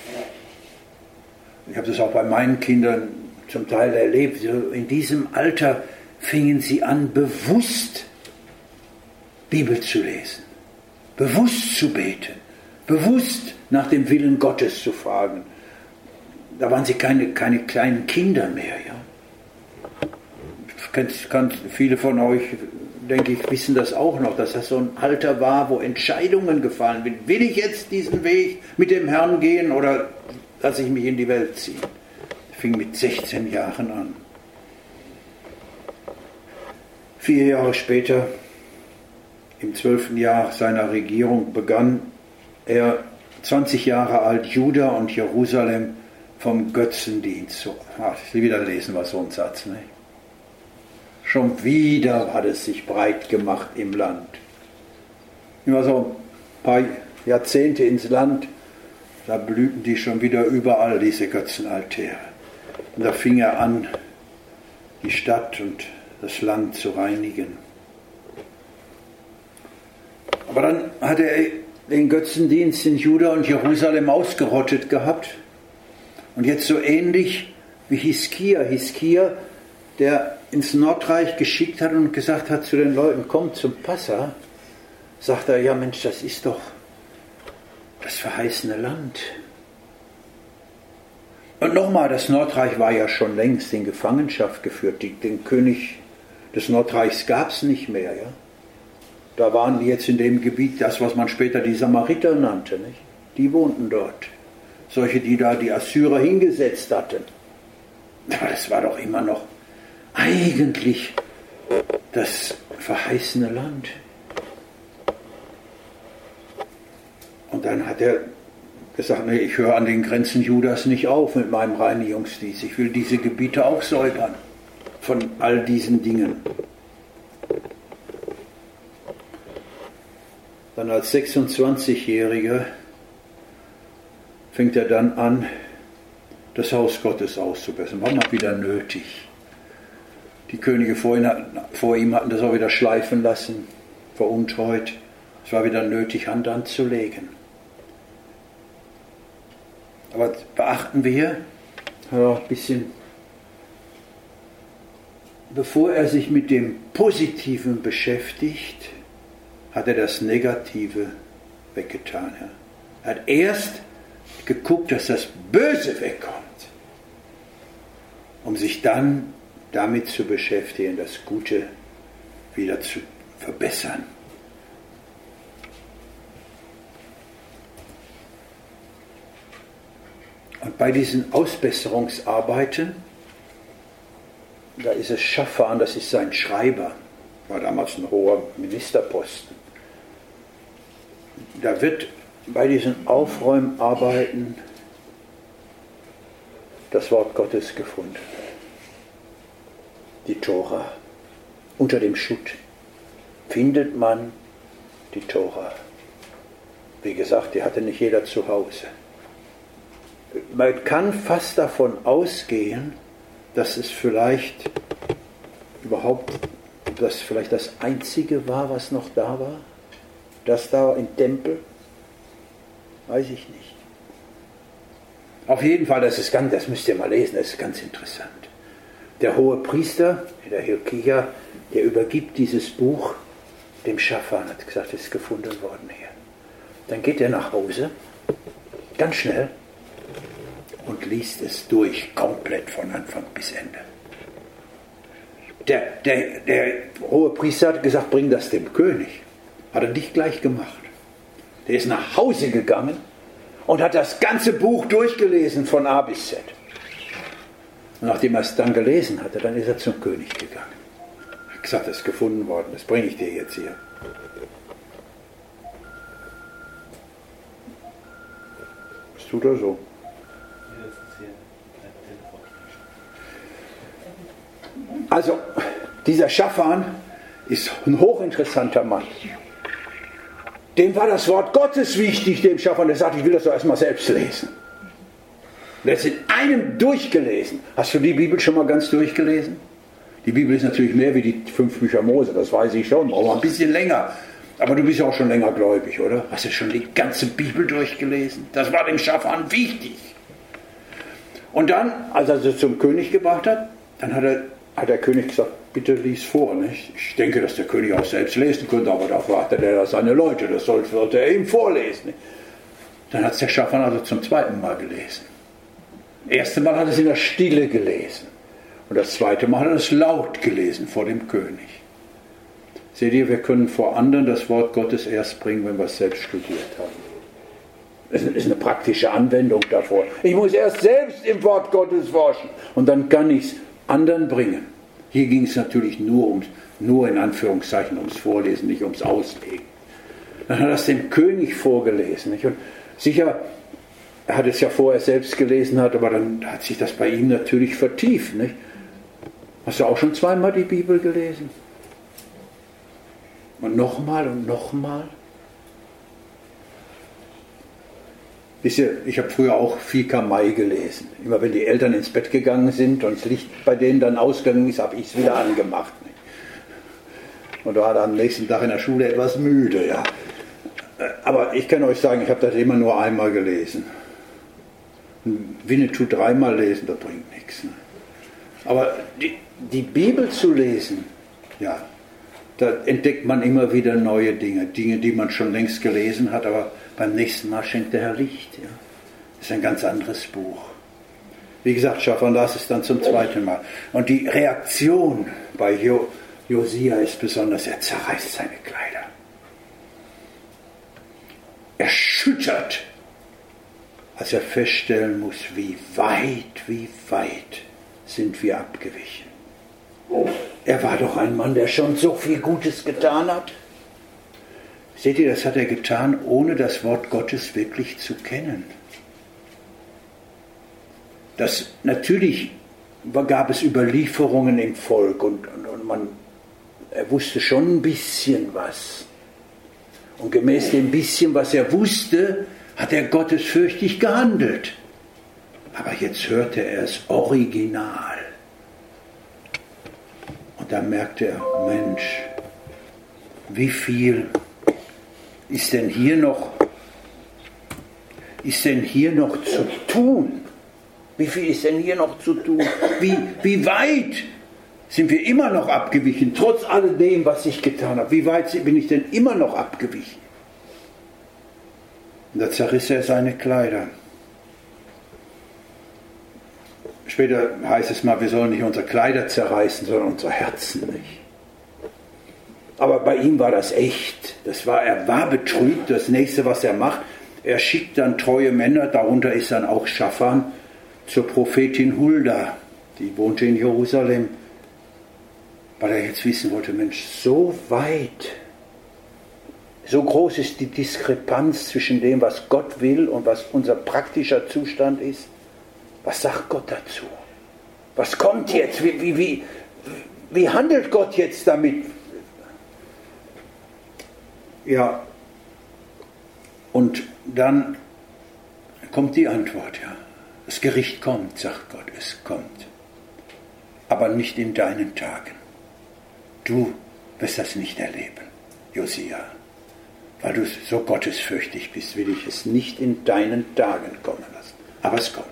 Ich habe das auch bei meinen Kindern zum Teil erlebt. In diesem Alter fingen sie an, bewusst Bibel zu lesen, bewusst zu beten, bewusst nach dem Willen Gottes zu fragen. Da waren sie keine, keine kleinen Kinder mehr. Ja. Kann, kann, viele von euch, denke ich, wissen das auch noch, dass das so ein Alter war, wo Entscheidungen gefallen sind. Will ich jetzt diesen Weg mit dem Herrn gehen oder lasse ich mich in die Welt ziehen? Das fing mit sechzehn Jahren an. Vier Jahre später, im zwölften Jahr seiner Regierung, begann er, zwanzig Jahre alt, Juda und Jerusalem vom Götzendienst zu. Ach, wieder lesen wir so einen Satz, ne? Schon wieder hat es sich breit gemacht im Land. Immer so ein paar Jahrzehnte ins Land, da blühten die schon wieder überall, diese Götzenaltäre. Und da fing er an, die Stadt und das Land zu reinigen. Aber dann hat er den Götzendienst in Juda und Jerusalem ausgerottet gehabt. Und jetzt so ähnlich wie Hiskia. Hiskia, der ins Nordreich geschickt hat und gesagt hat zu den Leuten, kommt zum Passa, sagt er, ja Mensch, das ist doch das verheißene Land. Und nochmal, das Nordreich war ja schon längst in Gefangenschaft geführt. Die, den König des Nordreichs gab es nicht mehr. Ja? Da waren die jetzt in dem Gebiet, das, was man später die Samariter nannte. Nicht? Die wohnten dort. Solche, die da die Assyrer hingesetzt hatten. Aber das war doch immer noch eigentlich das verheißene Land. Und dann hat er gesagt, nee, ich höre an den Grenzen Judas nicht auf mit meinem Reinigungsdienst. Ich will diese Gebiete auch säubern von all diesen Dingen. Dann als sechsundzwanzigjähriger fängt er dann an, das Haus Gottes auszubessern. War mal wieder nötig. Die Könige vor ihm, hatten, vor ihm hatten das auch wieder schleifen lassen, veruntreut. Es war wieder nötig, Hand anzulegen. Aber beachten wir, ja, ein bisschen, bevor er sich mit dem Positiven beschäftigt, hat er das Negative weggetan. Ja. Er hat erst geguckt, dass das Böse wegkommt, um sich dann damit zu beschäftigen, das Gute wieder zu verbessern. Und bei diesen Ausbesserungsarbeiten, da ist es Schafan, das ist sein Schreiber, war damals ein hoher Ministerposten. Da wird bei diesen Aufräumarbeiten das Wort Gottes gefunden. Die Tora. Unter dem Schutt findet man die Tora. Wie gesagt, die hatte nicht jeder zu Hause. Man kann fast davon ausgehen, dass es vielleicht überhaupt, dass vielleicht das Einzige war, was noch da war. Das da im Tempel. Weiß ich nicht. Auf jeden Fall, das ist ganz, das müsst ihr mal lesen, das ist ganz interessant. Der hohe Priester, der Hilkia, der übergibt dieses Buch dem Schafan, hat gesagt, es ist gefunden worden hier. Dann geht er nach Hause, ganz schnell, und liest es durch, komplett von Anfang bis Ende. Der, der, der hohe Priester hat gesagt, bring das dem König. Hat er nicht gleich gemacht. Der ist nach Hause gegangen und hat das ganze Buch durchgelesen von A bis Z. Und nachdem er es dann gelesen hatte, dann ist er zum König gegangen. Er hat gesagt, das ist gefunden worden, das bringe ich dir jetzt hier. Das tut er so. Also, dieser Schafan ist ein hochinteressanter Mann. Dem war das Wort Gottes wichtig, dem Schafan. Der sagt, ich will das doch erstmal selbst lesen. Der ist in einem durchgelesen. Hast du die Bibel schon mal ganz durchgelesen? Die Bibel ist natürlich mehr wie die fünf Bücher Mose, das weiß ich schon, aber ein bisschen länger. Aber du bist ja auch schon länger gläubig, oder? Hast du schon die ganze Bibel durchgelesen? Das war dem Schafan wichtig. Und dann, als er sie zum König gebracht hat, dann hat, er, hat der König gesagt, bitte lies vor. Nicht? Ich denke, dass der König auch selbst lesen könnte, aber dafür hatte er seine Leute, das sollte er ihm vorlesen. Dann hat es der Schafan also zum zweiten Mal gelesen. Das erste Mal hat er es in der Stille gelesen. Und das zweite Mal hat er es laut gelesen vor dem König. Seht ihr, wir können vor anderen das Wort Gottes erst bringen, wenn wir es selbst studiert haben. Das ist eine praktische Anwendung davor. Ich muss erst selbst im Wort Gottes forschen und dann kann ich es anderen bringen. Hier ging es natürlich nur, ums, nur in Anführungszeichen ums Vorlesen, nicht ums Auslegen. Dann hat er es dem König vorgelesen. Nicht? Und sicher, er hat es ja vorher selbst gelesen, hat, aber dann hat sich das bei ihm natürlich vertieft. Nicht? Hast du auch schon zweimal die Bibel gelesen? Und nochmal und nochmal? Wisst ihr, ich habe früher auch Fika Mai gelesen. Immer wenn die Eltern ins Bett gegangen sind und das Licht bei denen dann ausgegangen ist, habe ich es wieder angemacht. Und war dann am nächsten Tag in der Schule etwas müde. Ja. Aber ich kann euch sagen, ich habe das immer nur einmal gelesen. Winnetou dreimal lesen, das bringt nichts. Ne? Aber die, die Bibel zu lesen, ja, da entdeckt man immer wieder neue Dinge. Dinge, die man schon längst gelesen hat, aber beim nächsten Mal schenkt der Herr Licht. Ja. Das ist ein ganz anderes Buch. Wie gesagt, Schafan las es dann zum zweiten Mal. Und die Reaktion bei jo- Josia ist besonders, er zerreißt seine Kleider. Erschüttert, als er feststellen muss, wie weit, wie weit sind wir abgewichen. Er war doch ein Mann, der schon so viel Gutes getan hat. Seht ihr, das hat er getan, ohne das Wort Gottes wirklich zu kennen. Das, natürlich gab es Überlieferungen im Volk und, und, und man, er wusste schon ein bisschen was. Und gemäß dem bisschen, was er wusste, hat er gottesfürchtig gehandelt. Aber jetzt hörte er es original. Und da merkte er, Mensch, wie viel ist denn hier noch, ist denn hier noch zu tun? Wie viel ist denn hier noch zu tun? Wie, wie weit sind wir immer noch abgewichen, trotz alledem, was ich getan habe? Wie weit bin ich denn immer noch abgewichen? Und da zerriss er seine Kleider. Später heißt es mal, wir sollen nicht unsere Kleider zerreißen, sondern unsere Herzen nicht. Aber bei ihm war das echt. Das war, er war betrübt. Das nächste, was er macht, er schickt dann treue Männer, darunter ist dann auch Schafan, zur Prophetin Hulda. Die wohnte in Jerusalem. Weil er jetzt wissen wollte, Mensch, so weit, so groß ist die Diskrepanz zwischen dem, was Gott will und was unser praktischer Zustand ist. Was sagt Gott dazu? Was kommt jetzt? Wie, wie, wie, wie handelt Gott jetzt damit? Ja, und dann kommt die Antwort, ja. Das Gericht kommt, sagt Gott, es kommt. Aber nicht in deinen Tagen. Du wirst das nicht erleben, Josia. Weil du so gottesfürchtig bist, will ich es nicht in deinen Tagen kommen lassen. Aber es kommt.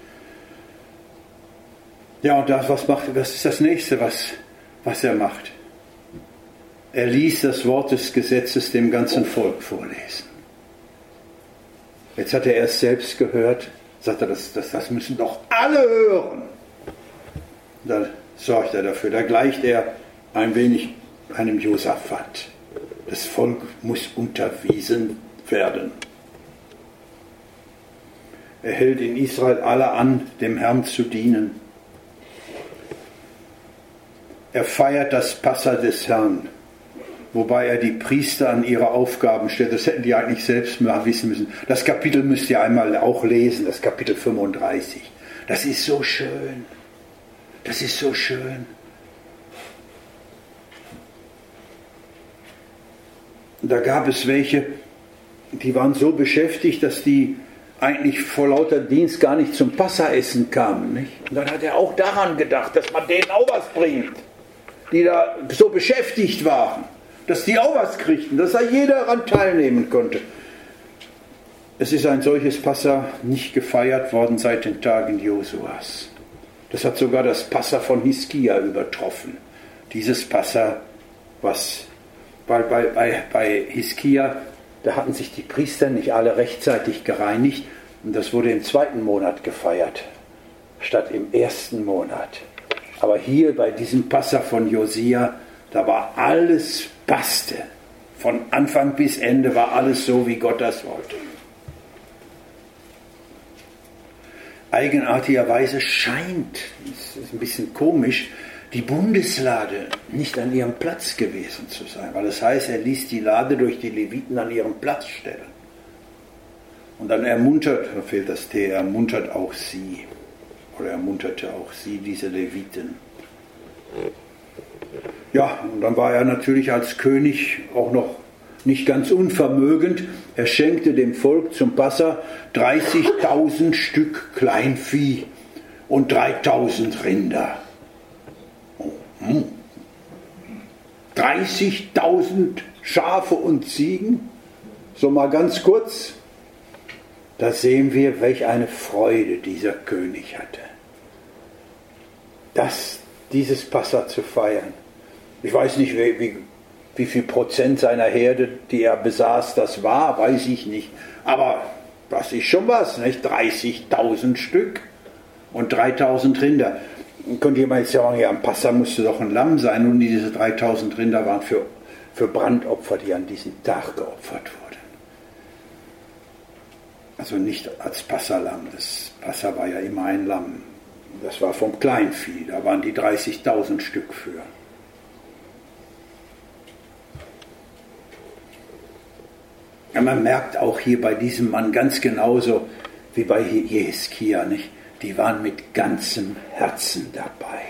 Ja, und das, was, macht, was ist das Nächste, was, was er macht? Er ließ das Wort des Gesetzes dem ganzen Volk vorlesen. Jetzt hat er erst selbst gehört, sagt er, das, das, das müssen doch alle hören. Da sorgt er dafür, da gleicht er ein wenig einem Josaphat. Das Volk muss unterwiesen werden. Er hält in Israel alle an, dem Herrn zu dienen. Er feiert das Passa des Herrn, wobei er die Priester an ihre Aufgaben stellt. Das hätten die eigentlich selbst mal wissen müssen. Das Kapitel müsst ihr einmal auch lesen, das Kapitel fünfunddreißig. Das ist so schön. Das ist so schön. Da gab es welche, die waren so beschäftigt, dass die eigentlich vor lauter Dienst gar nicht zum Passaessen kamen. Nicht? Und dann hat er auch daran gedacht, dass man denen auch was bringt, die da so beschäftigt waren, dass die auch was kriegten, dass da jeder daran teilnehmen konnte. Es ist ein solches Passa nicht gefeiert worden seit den Tagen Josuas. Das hat sogar das Passa von Hiskia übertroffen. Dieses Passa, was, weil bei, bei, bei Hiskia da hatten sich die Priester nicht alle rechtzeitig gereinigt und das wurde im zweiten Monat gefeiert, statt im ersten Monat. Aber hier bei diesem Passa von Josia, da war alles passte. Von Anfang bis Ende war alles so, wie Gott das wollte. Eigenartigerweise scheint, das ist ein bisschen komisch, die Bundeslade nicht an ihrem Platz gewesen zu sein. Weil das heißt, er ließ die Lade durch die Leviten an ihren Platz stellen. Und dann ermuntert, da fehlt das T, ermuntert auch sie. Oder ermunterte auch sie, diese Leviten. Ja, und dann war er natürlich als König auch noch nicht ganz unvermögend. Er schenkte dem Volk zum Passa dreißigtausend Stück Kleinvieh und dreitausend Rinder. Oh, hm. dreißigtausend Schafe und Ziegen? So mal ganz kurz. Da sehen wir, welch eine Freude dieser König hatte. Das, dieses Passa zu feiern. Ich weiß nicht, wie, wie, wie viel Prozent seiner Herde, die er besaß, das war, weiß ich nicht. Aber das ist schon was, nicht? dreißigtausend Stück und dreitausend Rinder. Dann könnte jemand jetzt sagen, ja, am Passa musste doch ein Lamm sein. Und diese dreitausend Rinder waren für, für Brandopfer, die an diesem Tag geopfert wurden. Also nicht als Passalamm. Das Passa war ja immer ein Lamm. Das war vom Kleinvieh. Da waren die dreißigtausend Stück für. Ja, man merkt auch hier bei diesem Mann ganz genauso wie bei Jehezkia, nicht? Die waren mit ganzem Herzen dabei.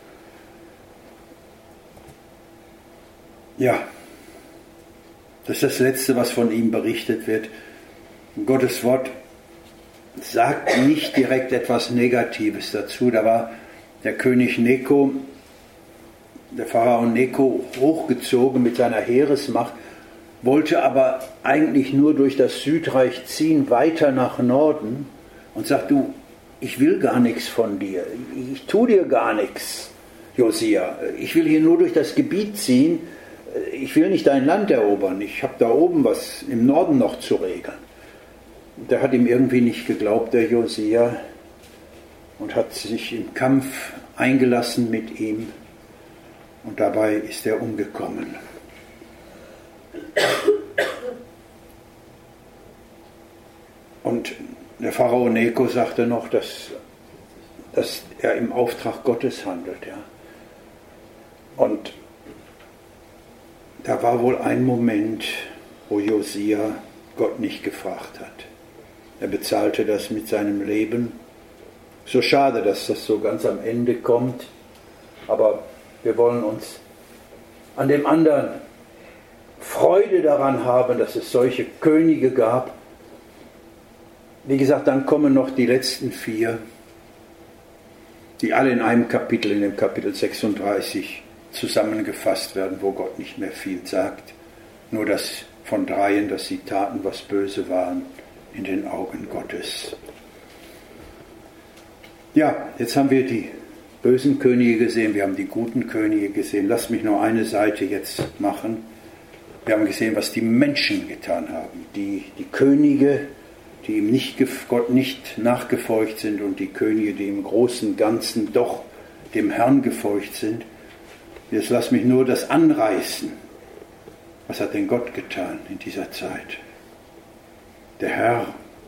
Ja, das ist das Letzte, was von ihm berichtet wird. Gottes Wort sagt nicht direkt etwas Negatives dazu. Da war der König Neko, der Pharao Neko, hochgezogen mit seiner Heeresmacht, wollte aber eigentlich nur durch das Südreich ziehen, weiter nach Norden und sagt, du, ich will gar nichts von dir, ich tue dir gar nichts, Josia. Ich will hier nur durch das Gebiet ziehen, ich will nicht dein Land erobern, ich habe da oben was im Norden noch zu regeln. Der hat ihm irgendwie nicht geglaubt, der Josia, und hat sich im Kampf eingelassen mit ihm und dabei ist er umgekommen. Und der Pharao Neko sagte noch, dass, dass er im Auftrag Gottes handelt. Ja. Und da war wohl ein Moment, wo Josia Gott nicht gefragt hat. Er bezahlte das mit seinem Leben. So schade, dass das so ganz am Ende kommt. Aber wir wollen uns an dem anderen Freude daran haben, dass es solche Könige gab. Wie gesagt, dann kommen noch die letzten vier, die alle in einem Kapitel, in dem Kapitel sechsunddreißig, zusammengefasst werden, wo Gott nicht mehr viel sagt. Nur das von dreien, dass sie taten, was böse waren in den Augen Gottes. Ja, jetzt haben wir die bösen Könige gesehen, wir haben die guten Könige gesehen. Lass mich nur eine Seite jetzt machen. Wir haben gesehen, was die Menschen getan haben. Die, die Könige, die ihm nicht, Gott nicht nachgefolgt sind und die Könige, die im großen Ganzen doch dem Herrn gefolgt sind. Jetzt lass mich nur das anreißen. Was hat denn Gott getan in dieser Zeit? Der Herr,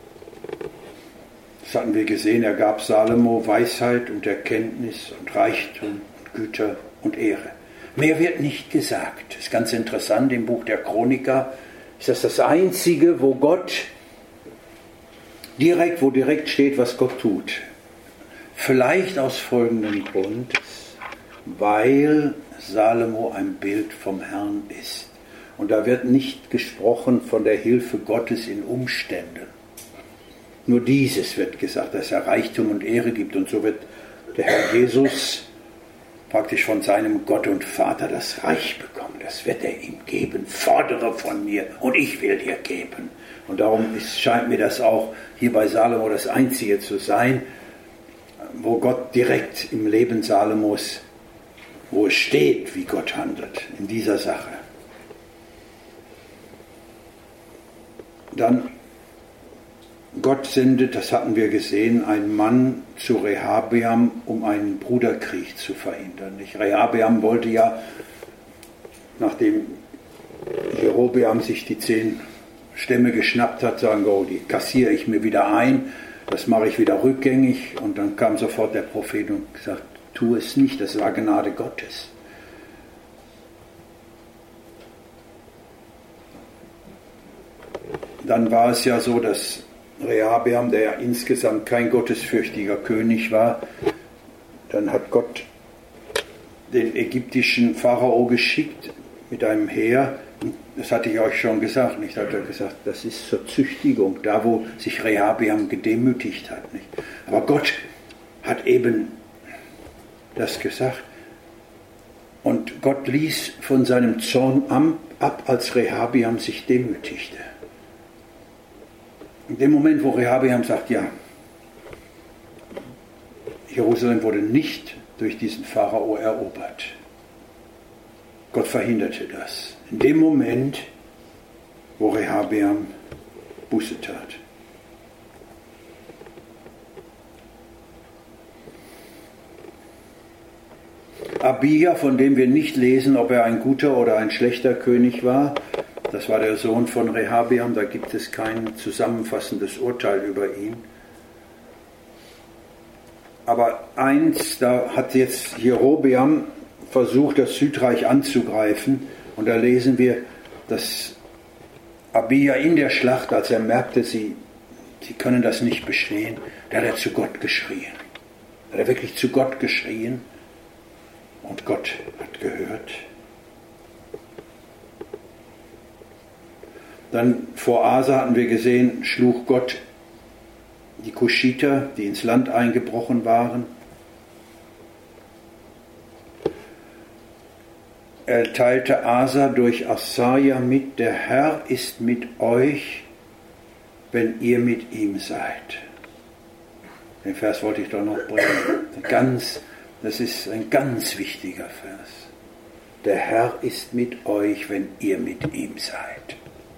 das hatten wir gesehen, er gab Salomo Weisheit und Erkenntnis und Reichtum und Güter und Ehre. Mehr wird nicht gesagt. Das ist ganz interessant, im Buch der Chroniker ist das das Einzige, wo Gott direkt, wo direkt steht, was Gott tut. Vielleicht aus folgendem Grund, weil Salomo ein Bild vom Herrn ist. Und da wird nicht gesprochen von der Hilfe Gottes in Umständen. Nur dieses wird gesagt, dass er Reichtum und Ehre gibt. Und so wird der Herr Jesus praktisch von seinem Gott und Vater das Reich bekommen. Das wird er ihm geben. Fordere von mir und ich will dir geben. Und darum ist, scheint mir das auch hier bei Salomo das Einzige zu sein, wo Gott direkt im Leben Salomos, wo es steht, wie Gott handelt in dieser Sache. dann Gott sendet, das hatten wir gesehen, einen Mann zu Rehabeam, um einen Bruderkrieg zu verhindern. Nicht? Rehabeam wollte ja, nachdem Jerobeam sich die zehn Stämme geschnappt hat, sagen, oh, die kassiere ich mir wieder ein, das mache ich wieder rückgängig. Und dann kam sofort der Prophet und gesagt, tu es nicht, das war Gnade Gottes. Dann war es ja so, dass Rehabeam, der ja insgesamt kein gottesfürchtiger König war, dann hat Gott den ägyptischen Pharao geschickt mit einem Heer. Das hatte ich euch schon gesagt, nicht? Hat er gesagt, das ist zur Züchtigung, da wo sich Rehabeam gedemütigt hat, nicht? Aber Gott hat eben das gesagt. Und Gott ließ von seinem Zorn ab, als Rehabeam sich demütigte. In dem Moment, wo Rehabeam sagt, ja, Jerusalem wurde nicht durch diesen Pharao erobert. Gott verhinderte das. In dem Moment, wo Rehabeam Buße tat. Abija, von dem wir nicht lesen, ob er ein guter oder ein schlechter König war, das war der Sohn von Rehabeam, da gibt es kein zusammenfassendes Urteil über ihn. Aber eins, da hat jetzt Jerobeam versucht, das Südreich anzugreifen. Und da lesen wir, dass Abija in der Schlacht, als er merkte, sie, sie können das nicht bestehen, da hat er zu Gott geschrien. Da hat er wirklich zu Gott geschrien und Gott hat gehört. Dann vor Asa hatten wir gesehen, schlug Gott die Kuschiter, die ins Land eingebrochen waren. Er teilte Asa durch Asaja mit, der Herr ist mit euch, wenn ihr mit ihm seid. Den Vers wollte ich doch noch bringen. Ganz, das ist ein ganz wichtiger Vers. Der Herr ist mit euch, wenn ihr mit ihm seid.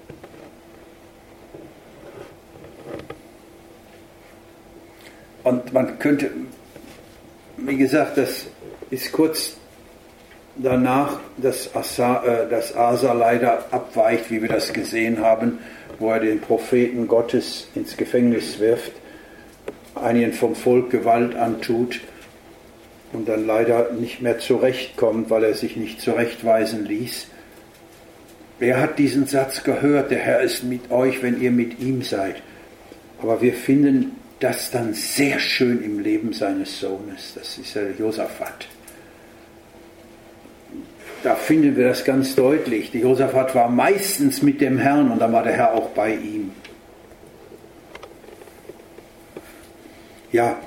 Und man könnte, wie gesagt, das ist kurz danach, dass Asa, äh, dass Asa leider abweicht, wie wir das gesehen haben, wo er den Propheten Gottes ins Gefängnis wirft, einigen vom Volk Gewalt antut und dann leider nicht mehr zurechtkommt, weil er sich nicht zurechtweisen ließ. Er hat diesen Satz gehört, der Herr ist mit euch, wenn ihr mit ihm seid. Aber wir finden das dann sehr schön im Leben seines Sohnes, das ist der Josaphat. Da finden wir das ganz deutlich. Der Josaphat war meistens mit dem Herrn und dann war der Herr auch bei ihm. Ja,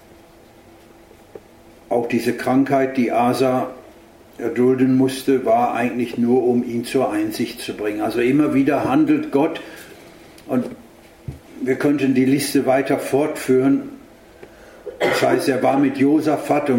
auch diese Krankheit, die Asa erdulden musste, war eigentlich nur, um ihn zur Einsicht zu bringen. Also immer wieder handelt Gott und wir könnten die Liste weiter fortführen. Das heißt, er war mit Josaphat